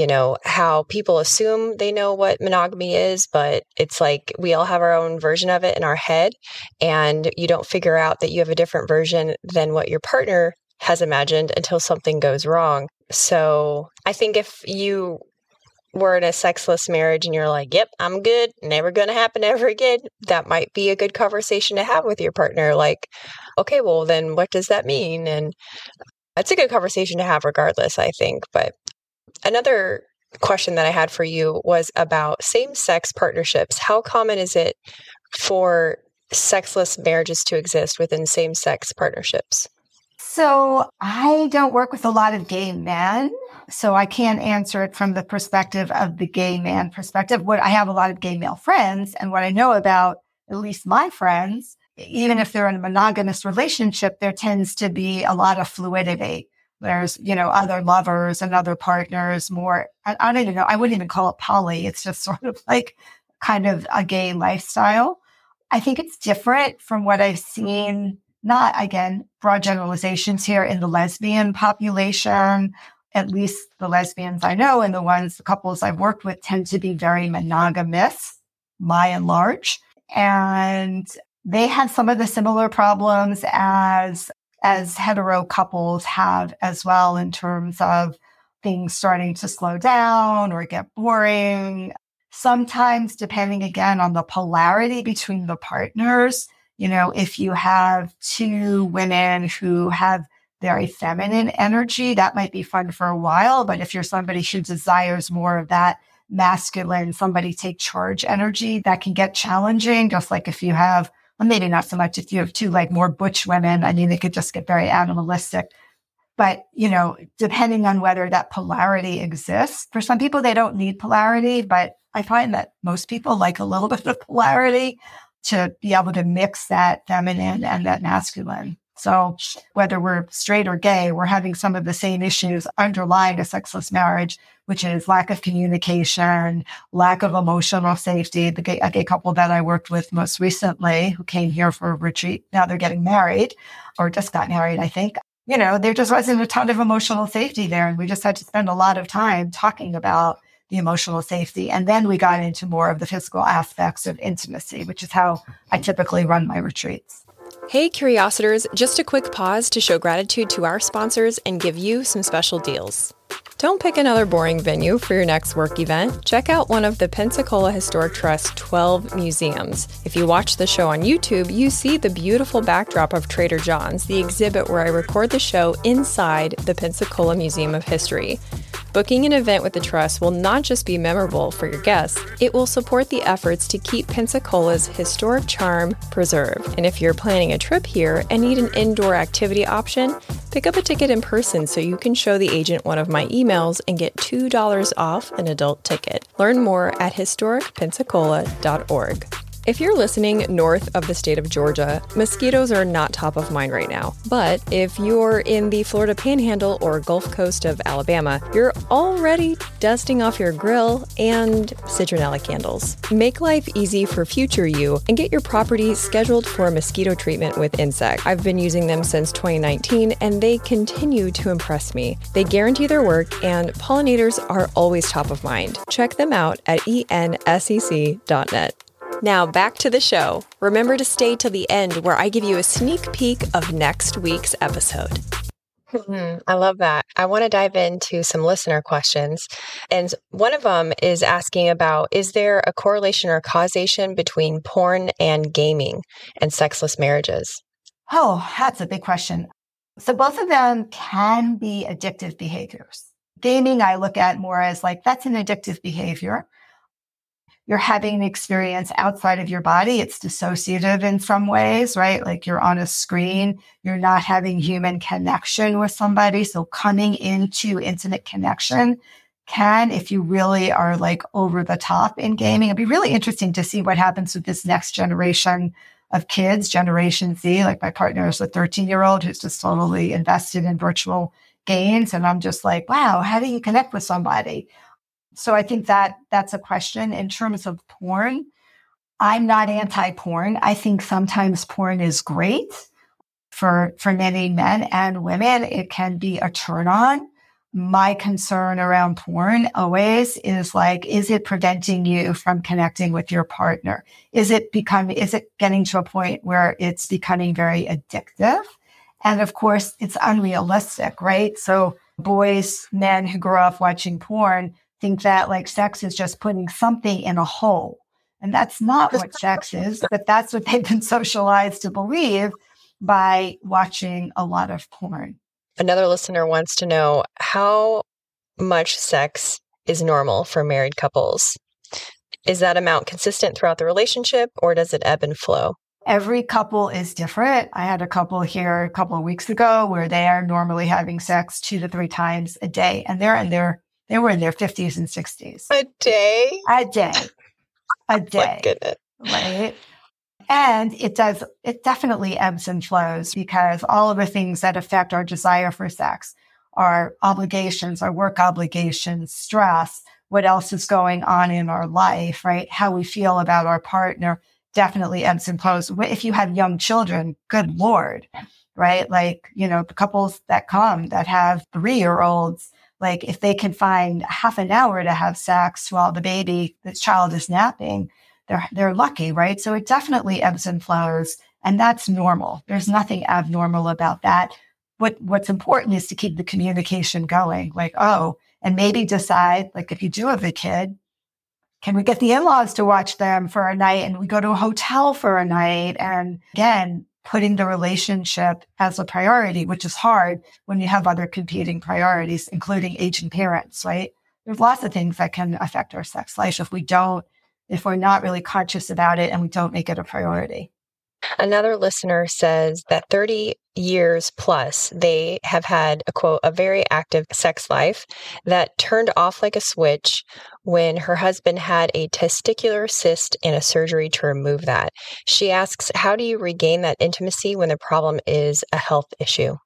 how people assume they know what monogamy is, but it's like we all have our own version of it in our head. And you don't figure out that you have a different version than what your partner has imagined until something goes wrong. So I think if you were in a sexless marriage and you're like, yep, I'm good, never going to happen ever again, that might be a good conversation to have with your partner. Like, okay, well, then what does that mean? And it's a good conversation to have regardless, I think. But another question that I had for you was about same-sex partnerships. How common is it for sexless marriages to exist within same-sex partnerships? So I don't work with a lot of gay men, so I can't answer it from the perspective of the gay man perspective. I have a lot of gay male friends, and what I know about at least my friends, even if they're in a monogamous relationship, there tends to be a lot of fluidity. There's, other lovers and other partners more. I don't even know. I wouldn't even call it poly. It's just sort of like kind of a gay lifestyle. I think it's different from what I've seen. Not, again, broad generalizations here in the lesbian population. At least the lesbians I know and the couples I've worked with tend to be very monogamous, by and large. And they have some of the similar problems as hetero couples have as well, in terms of things starting to slow down or get boring. Sometimes, depending again on the polarity between the partners, if you have two women who have very feminine energy, that might be fun for a while. But if you're somebody who desires more of that masculine, somebody take charge energy, that can get challenging. Just like if you have, well, maybe not so much if you have two like more butch women, it could just get very animalistic. But, depending on whether that polarity exists, for some people, they don't need polarity, but I find that most people like a little bit of polarity to be able to mix that feminine and that masculine. So whether we're straight or gay, we're having some of the same issues underlying a sexless marriage, which is lack of communication, lack of emotional safety. A gay couple that I worked with most recently who came here for a retreat, now they're getting married or just got married, I think. There just wasn't a ton of emotional safety there. And we just had to spend a lot of time talking about the emotional safety. And then we got into more of the physical aspects of intimacy, which is how I typically run my retreats. Hey, Curiositors, just a quick pause to show gratitude to our sponsors and give you some special deals. Don't pick another boring venue for your next work event. Check out one of the Pensacola Historic Trust's 12 museums. If you watch the show on YouTube, you see the beautiful backdrop of Trader John's, the exhibit where I record the show inside the Pensacola Museum of History. Booking an event with the Trust will not just be memorable for your guests, it will support the efforts to keep Pensacola's historic charm preserved. And if you're planning a trip here and need an indoor activity option, pick up a ticket in person so you can show the agent one of my emails and get $2 off an adult ticket. Learn more at historicpensacola.org. If you're listening north of the state of Georgia, mosquitoes are not top of mind right now. But if you're in the Florida Panhandle or Gulf Coast of Alabama, you're already dusting off your grill and citronella candles. Make life easy for future you and get your property scheduled for a mosquito treatment with Insect. I've been using them since 2019 and they continue to impress me. They guarantee their work and pollinators are always top of mind. Check them out at ensec.net. Now back to the show. Remember to stay till the end where I give you a sneak peek of next week's episode. I love that. I want to dive into some listener questions. And one of them is asking about, is there a correlation or causation between porn and gaming and sexless marriages? Oh, that's a big question. So both of them can be addictive behaviors. Gaming, I look at more as like, that's an addictive behavior. You're having an experience outside of your body. It's dissociative in some ways, right? Like you're on a screen. You're not having human connection with somebody. So coming into intimate connection can, if you really are like over the top in gaming, it'd be really interesting to see what happens with this next generation of kids, Generation Z. Like my partner is a 13-year-old who's just totally invested in virtual games. And I'm just like, wow, how do you connect with somebody? So I think that that's a question. In terms of porn, I'm not anti-porn. I think sometimes porn is great for many men and women. It can be a turn on. My concern around porn always is like, is it preventing you from connecting with your partner? Is it getting to a point where it's becoming very addictive? And of course, it's unrealistic, right? So men who grow up watching porn think that like sex is just putting something in a hole. And that's not what sex is, but that's what they've been socialized to believe by watching a lot of porn. Another listener wants to know how much sex is normal for married couples. Is that amount consistent throughout the relationship or does it ebb and flow? Every couple is different. I had a couple here a couple of weeks ago where they are normally having sex 2 to 3 times a day. And they were in their 50s and 60s. A day? A day. A day. My goodness. Right? And it definitely ebbs and flows because all of the things that affect our desire for sex, our obligations, our work obligations, stress, what else is going on in our life, right? How we feel about our partner definitely ebbs and flows. If you have young children, good Lord, right? Like, the couples that have 3-year-olds, like if they can find half an hour to have sex while the child is napping, they're lucky, right? So it definitely ebbs and flows, and that's normal. There's nothing abnormal about that. What's important is to keep the communication going. Like, and maybe decide, like if you do have a kid, can we get the in-laws to watch them for a night and we go to a hotel for a night? And again, putting the relationship as a priority, which is hard when you have other competing priorities, including aging parents, right? There's lots of things that can affect our sex life if we're not really conscious about it and we don't make it a priority. Another listener says that 30 years plus, they have had a quote, a very active sex life that turned off like a switch when her husband had a testicular cyst and a surgery to remove that. She asks, how do you regain that intimacy when the problem is a health issue?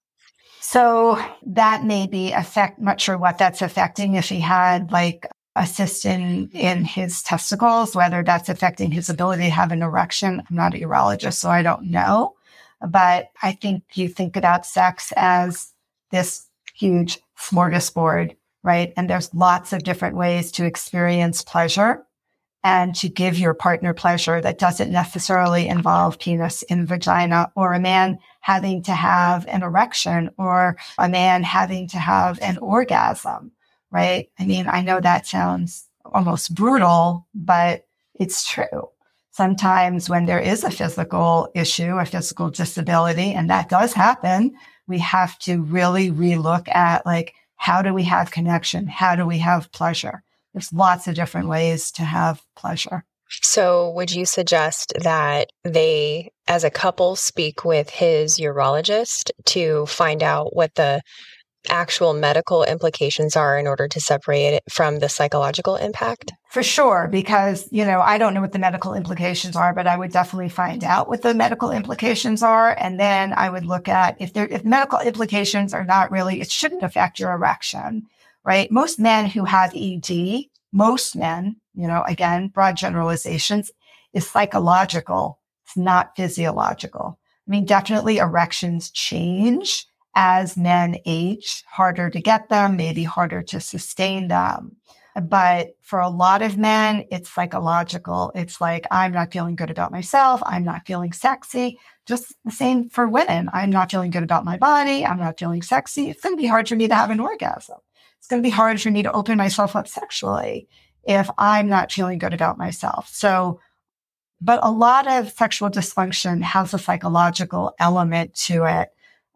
So that may be not sure what that's affecting. If he had like a cyst in his testicles, whether that's affecting his ability to have an erection. I'm not a urologist, so I don't know. But I think you think about sex as this huge smorgasbord, right? And there's lots of different ways to experience pleasure and to give your partner pleasure that doesn't necessarily involve penis in vagina, or a man having to have an erection, or a man having to have an orgasm, right? I mean, I know that sounds almost brutal, but it's true. Sometimes when there is a physical issue, a physical disability, and that does happen, we have to really relook at like, how do we have connection? How do we have pleasure? There's lots of different ways to have pleasure. So would you suggest that they, as a couple, speak with his urologist to find out what the actual medical implications are in order to separate it from the psychological impact? For sure, because, I don't know what the medical implications are, but I would definitely find out what the medical implications are. And then I would look at if medical implications are not really, it shouldn't affect your erection, right? Most men who have ED, most men, again, broad generalizations, is psychological. It's not physiological. I mean, definitely erections change as men age, harder to get them, maybe harder to sustain them. But for a lot of men, it's psychological. It's like, I'm not feeling good about myself. I'm not feeling sexy. Just the same for women. I'm not feeling good about my body. I'm not feeling sexy. It's going to be hard for me to have an orgasm. It's going to be hard for me to open myself up sexually if I'm not feeling good about myself. So, but a lot of sexual dysfunction has a psychological element to it.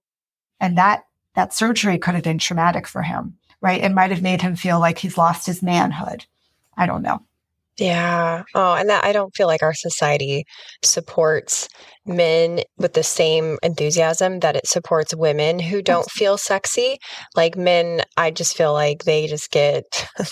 And that surgery could have been traumatic for him, right? It might have made him feel like he's lost his manhood. I don't know. Yeah. Oh, and that I don't feel like our society supports men with the same enthusiasm that it supports women who don't feel sexy. Like men, I just feel like they just get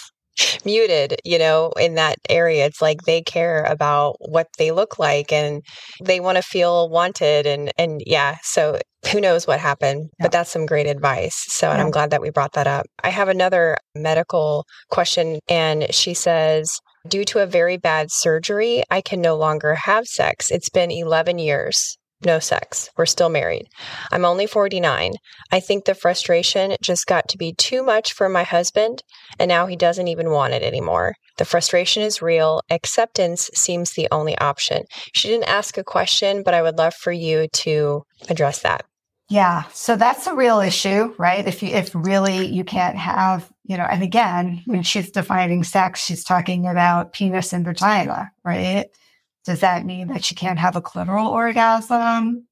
muted, in that area. It's like they care about what they look like and they want to feel wanted. And yeah, so who knows what happened, but that's some great advice. So, and I'm glad that we brought that up. I have another medical question, and she says, due to a very bad surgery, I can no longer have sex. It's been 11 years. No sex. We're still married. I'm only 49. I think the frustration just got to be too much for my husband, and now he doesn't even want it anymore. The frustration is real. Acceptance seems the only option. She didn't ask a question, but I would love for you to address that. Yeah. So that's a real issue, right? If really you can't have, and again, when she's defining sex, she's talking about penis and vagina, right? Does that mean that she can't have a clitoral orgasm?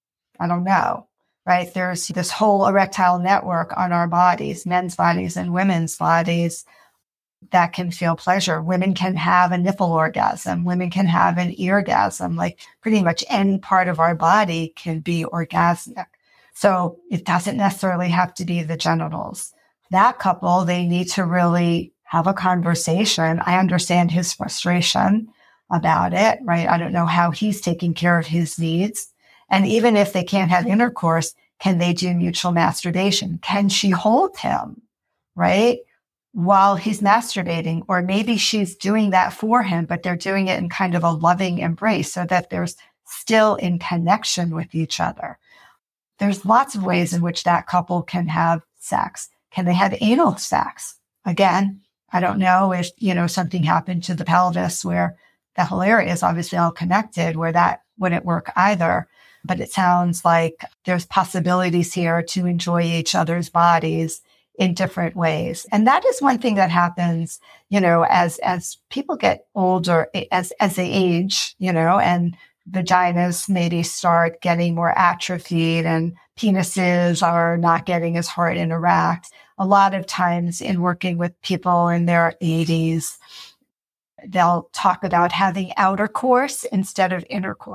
I don't know, right? There's this whole erectile network on our bodies, men's bodies and women's bodies, that can feel pleasure. Women can have a nipple orgasm. Women can have an eargasm. Like pretty much any part of our body can be orgasmic. So it doesn't necessarily have to be the genitals. That couple, they need to really have a conversation. I understand his frustration about it, right? I don't know how he's taking care of his needs. And even if they can't have intercourse, can they do mutual masturbation? Can she hold him, right, while he's masturbating? Or maybe she's doing that for him, but they're doing it in kind of a loving embrace so that there's still in connection with each other. There's lots of ways in which that couple can have sex. Can they have anal sex? Again, I don't know if, something happened to the pelvis where the whole area is obviously all connected, where that wouldn't work either. But it sounds like there's possibilities here to enjoy each other's bodies in different ways. And that is one thing that happens, as people get older, as they age, and vaginas maybe start getting more atrophied and penises are not getting as hard and erect. A lot of times in working with people in their 80s, they'll talk about having outer course instead of intercourse.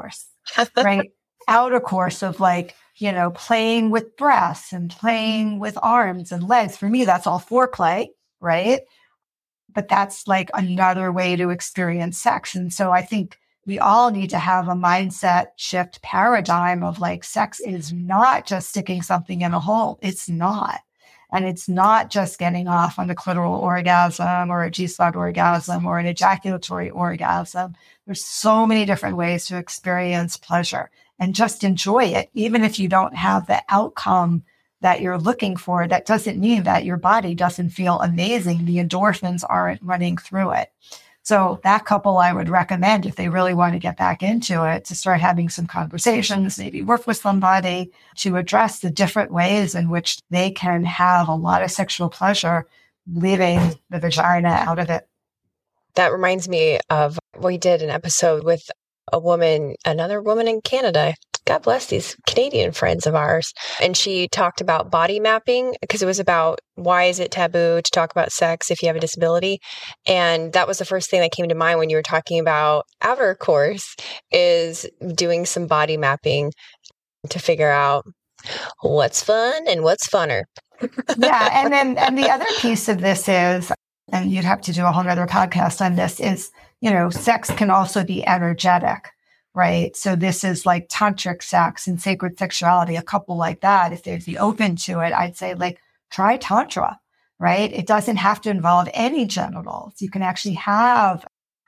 right? Outer course of like, playing with breasts and playing with arms and legs. For me, that's all foreplay, right? But that's like another way to experience sex. And so I think we all need to have a mindset shift paradigm of like sex is not just sticking something in a hole. It's not. And it's not just getting off on the clitoral orgasm or a G-spot orgasm or an ejaculatory orgasm. There's so many different ways to experience pleasure and just enjoy it. Even if you don't have the outcome that you're looking for, that doesn't mean that your body doesn't feel amazing. The endorphins aren't running through it. So that couple, I would recommend if they really want to get back into it, to start having some conversations, maybe work with somebody to address the different ways in which they can have a lot of sexual pleasure, leaving the vagina out of it. That reminds me of, we did an episode with another woman in Canada. God bless these Canadian friends of ours. And she talked about body mapping because it was about why is it taboo to talk about sex if you have a disability? And that was the first thing that came to mind when you were talking about outer course, is doing some body mapping to figure out what's fun and what's funner. Yeah. And the other piece of this is, and you'd have to do a whole other podcast on this, is, sex can also be energetic. Right. So this is like tantric sex and sacred sexuality, a couple like that. If they'd be open to it, I'd say like try tantra, right? It doesn't have to involve any genitals. You can actually have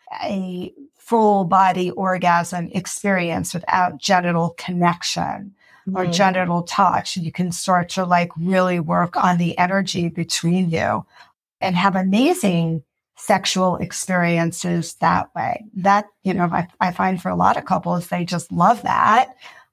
a full body orgasm experience without genital connection or genital touch. You can start to like really work on the energy between you and have amazing sexual experiences that way. That, I find for a lot of couples, they just love that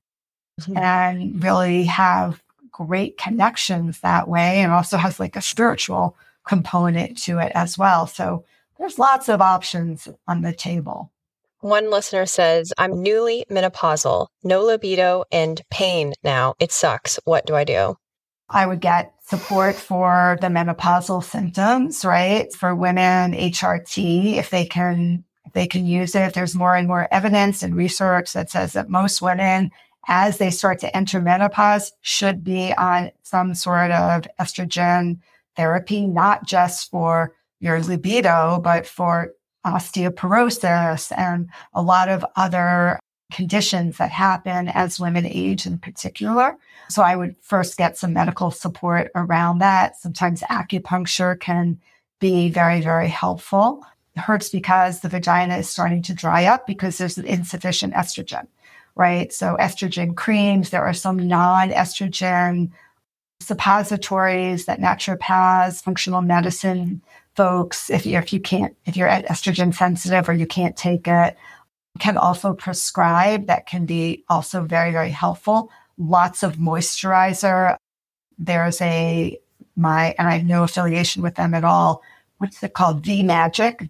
and really have great connections that way, and also has like a spiritual component to it as well. So there's lots of options on the table. One listener says, I'm newly menopausal, no libido and pain now. It sucks. What do I do? I would get support for the menopausal symptoms, right? For women, HRT, if they can use it. There's more and more evidence and research that says that most women, as they start to enter menopause, should be on some sort of estrogen therapy, not just for your libido, but for osteoporosis and a lot of other conditions that happen as women age in particular. So I would first get some medical support around that. Sometimes acupuncture can be very, very helpful. It hurts because the vagina is starting to dry up because there's insufficient estrogen, right? So estrogen creams, there are some non-estrogen suppositories that naturopaths, functional medicine folks, if you're estrogen sensitive or you can't take it, can also prescribe, that can be also very, very helpful. Lots of moisturizer. There's and I have no affiliation with them at all. What's it called? VMagic,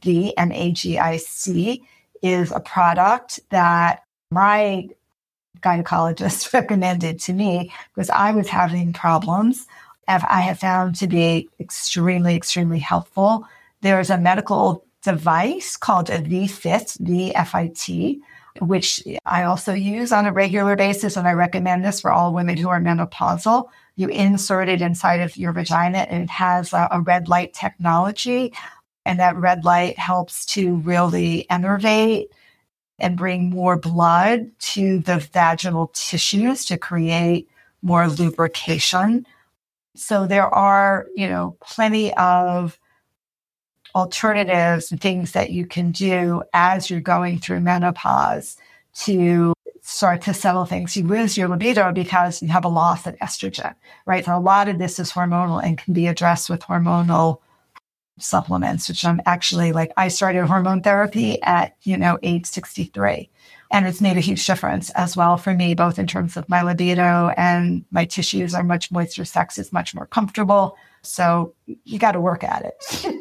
VMAGIC, is a product that my gynecologist recommended to me because I was having problems. I have found to be extremely, extremely helpful. There's a medical device called a VFit, VFIT, which I also use on a regular basis. And I recommend this for all women who are menopausal. You insert it inside of your vagina, and it has a red light technology. And that red light helps to really innervate and bring more blood to the vaginal tissues to create more lubrication. So there are, plenty of alternatives and things that you can do as you're going through menopause to start to settle things. You lose your libido because you have a loss of estrogen, right? So a lot of this is hormonal and can be addressed with hormonal supplements, which I'm actually I started hormone therapy at, age 63. And it's made a huge difference as well for me, both in terms of my libido, and my tissues are much moister, sex is much more comfortable. So you got to work at it.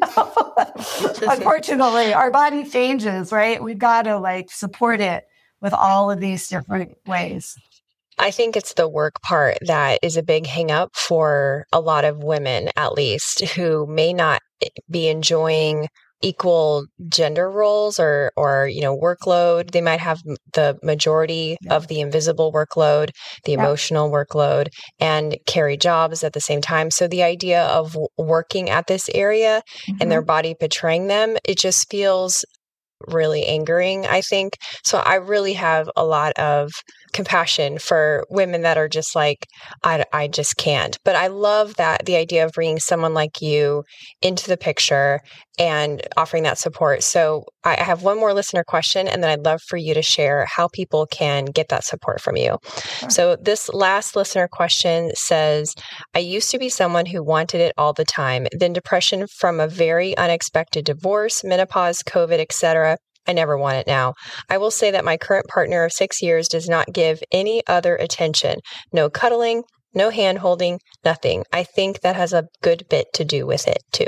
Unfortunately, our body changes, right? We've got to support it with all of these different ways. I think it's the work part that is a big hang up for a lot of women, at least, who may not be enjoying equal gender roles or workload. They might have the majority of the invisible workload, the emotional workload, and carry jobs at the same time. So the idea of working at this area and their body betraying them, it just feels really angering, I think. So I really have a lot of compassion for women that are just like, I just can't. But I love that the idea of bringing someone like you into the picture and offering that support. So I have one more listener question, and then I'd love for you to share how people can get that support from you. Sure. So this last listener question says, I used to be someone who wanted it all the time, then depression from a very unexpected divorce, menopause, COVID, etc. I never want it now. I will say that my current partner of 6 years does not give any other attention. No cuddling, no hand holding, nothing. I think that has a good bit to do with it too.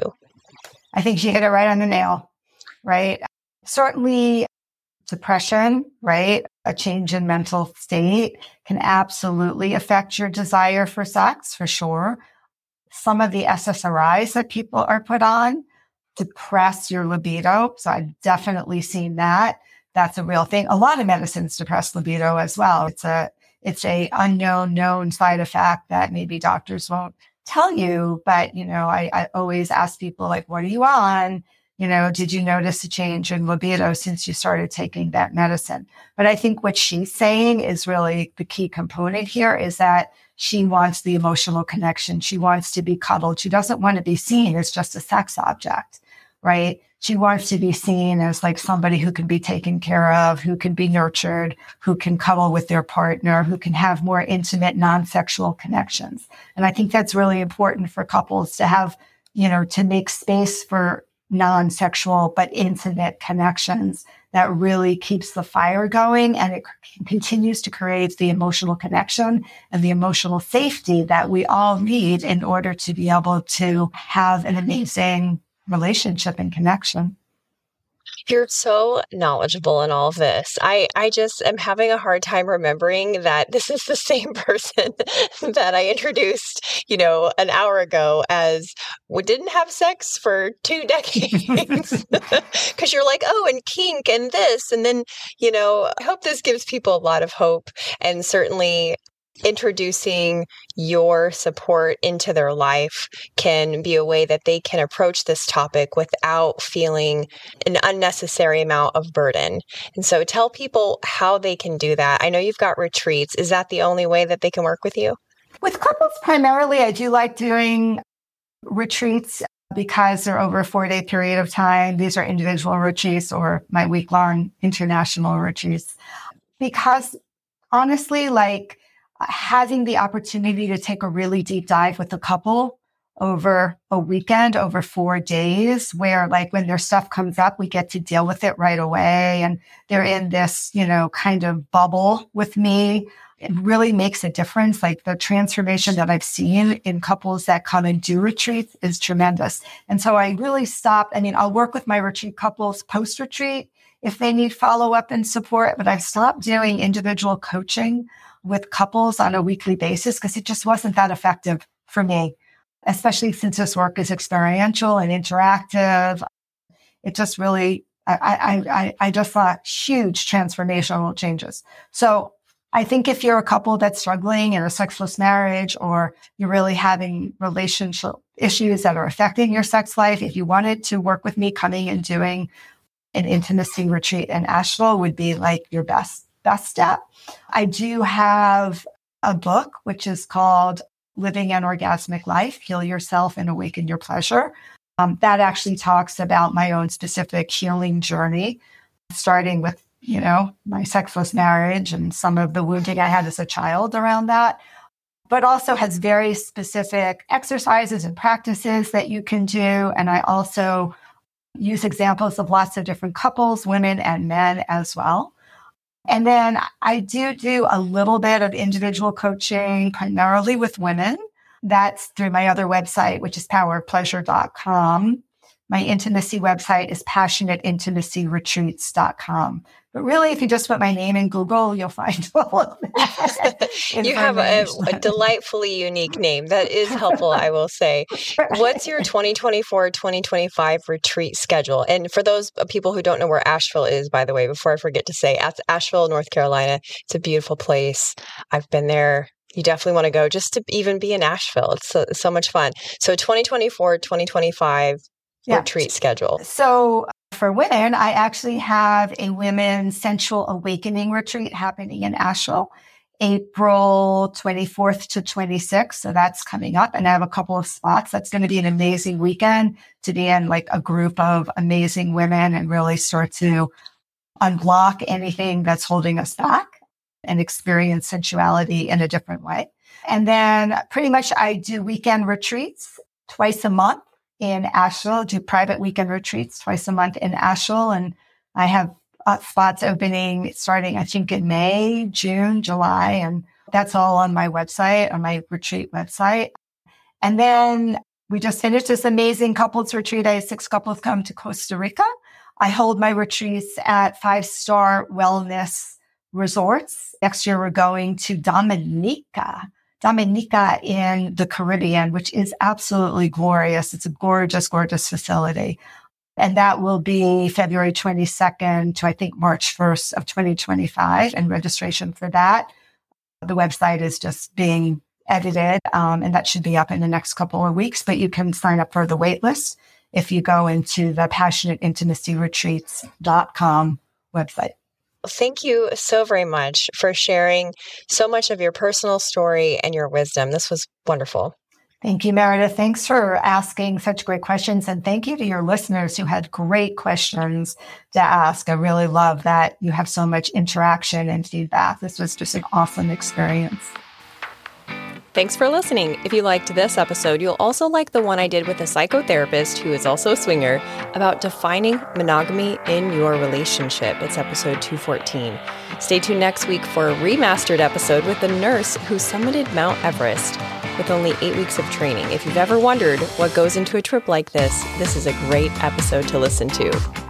I think she hit it right on the nail, right? Certainly depression, right? A change in mental state can absolutely affect your desire for sex, for sure. Some of the SSRIs that people are put on depress your libido. So I've definitely seen that. That's a real thing. A lot of medicines depress libido as well. It's a unknown, known side effect that maybe doctors won't tell you. But, I always ask people like, what are you on? Did you notice a change in libido since you started taking that medicine? But I think what she's saying is really the key component here is that she wants the emotional connection. She wants to be cuddled. She doesn't want to be seen as just a sex object, right? She wants to be seen as like somebody who can be taken care of, who can be nurtured, who can cuddle with their partner, who can have more intimate, non-sexual connections. And I think that's really important for couples to have, to make space for non-sexual but intimate connections that really keeps the fire going, and it continues to create the emotional connection and the emotional safety that we all need in order to be able to have an amazing relationship and connection. You're so knowledgeable in all of this. I just am having a hard time remembering that this is the same person that I introduced, an hour ago as we didn't have sex for 2 decades. Because you're like, oh, and kink and this. And then, I hope this gives people a lot of hope, and certainly introducing your support into their life can be a way that they can approach this topic without feeling an unnecessary amount of burden. And so tell people how they can do that. I know you've got retreats. Is that the only way that they can work with you? With couples, primarily, I do like doing retreats because they're over a 4-day period of time. These are individual retreats or my week-long international retreats. Because honestly, having the opportunity to take a really deep dive with a couple over a weekend, over 4 days, where when their stuff comes up, we get to deal with it right away. And they're in this, kind of bubble with me. It really makes a difference. The transformation that I've seen in couples that come and do retreats is tremendous. And so I really stopped. I'll work with my retreat couples post-retreat if they need follow-up and support, but I've stopped doing individual coaching with couples on a weekly basis because it just wasn't that effective for me, especially since this work is experiential and interactive. It just really, I just saw huge transformational changes. So I think if you're a couple that's struggling in a sexless marriage, or you're really having relationship issues that are affecting your sex life, if you wanted to work with me, coming and doing an intimacy retreat in Asheville would be your best step. I do have a book, which is called Living an Orgasmic Life, Heal Yourself and Awaken Your Pleasure. That actually talks about my own specific healing journey, starting with, my sexless marriage and some of the wounding I had as a child around that, but also has very specific exercises and practices that you can do. And I also use examples of lots of different couples, women and men as well. And then I do a little bit of individual coaching, primarily with women. That's through my other website, which is powerofpleasure.com. My intimacy website is passionateintimacyretreats.com. But really, if you just put my name in Google, you'll find all of that. You have a delightfully unique name. That is helpful, I will say. What's your 2024-2025 retreat schedule? And for those people who don't know where Asheville is, by the way, before I forget to say, Asheville, North Carolina, it's a beautiful place. I've been there. You definitely want to go just to even be in Asheville. It's so much fun. So 2024-2025 retreat schedule. So for women, I actually have a women's sensual awakening retreat happening in Asheville, April 24th to 26th. So that's coming up. And I have a couple of spots. That's going to be an amazing weekend to be in like a group of amazing women and really start to unblock anything that's holding us back and experience sensuality in a different way. And then pretty much I do weekend retreats twice a month in Asheville, do private weekend retreats twice a month in Asheville. And I have spots opening starting, I think, in May, June, July. And that's all on my website, on my retreat website. And then we just finished this amazing couples retreat. I had 6 couples come to Costa Rica. I hold my retreats at 5-star wellness resorts. Next year, we're going to Dominica in the Caribbean, which is absolutely glorious. It's a gorgeous, gorgeous facility. And that will be February 22nd to, I think, March 1st of 2025. And registration for that, the website is just being edited, and that should be up in the next couple of weeks. But you can sign up for the wait list if you go into the passionateintimacyretreats.com website. Thank you so very much for sharing so much of your personal story and your wisdom. This was wonderful. Thank you, Meredith. Thanks for asking such great questions. And thank you to your listeners who had great questions to ask. I really love that you have so much interaction and feedback. This was just an awesome experience. Thanks for listening. If you liked this episode, you'll also like the one I did with a psychotherapist who is also a swinger about defining monogamy in your relationship. It's episode 214. Stay tuned next week for a remastered episode with a nurse who summited Mount Everest with only 8 weeks of training. If you've ever wondered what goes into a trip like this is a great episode to listen to.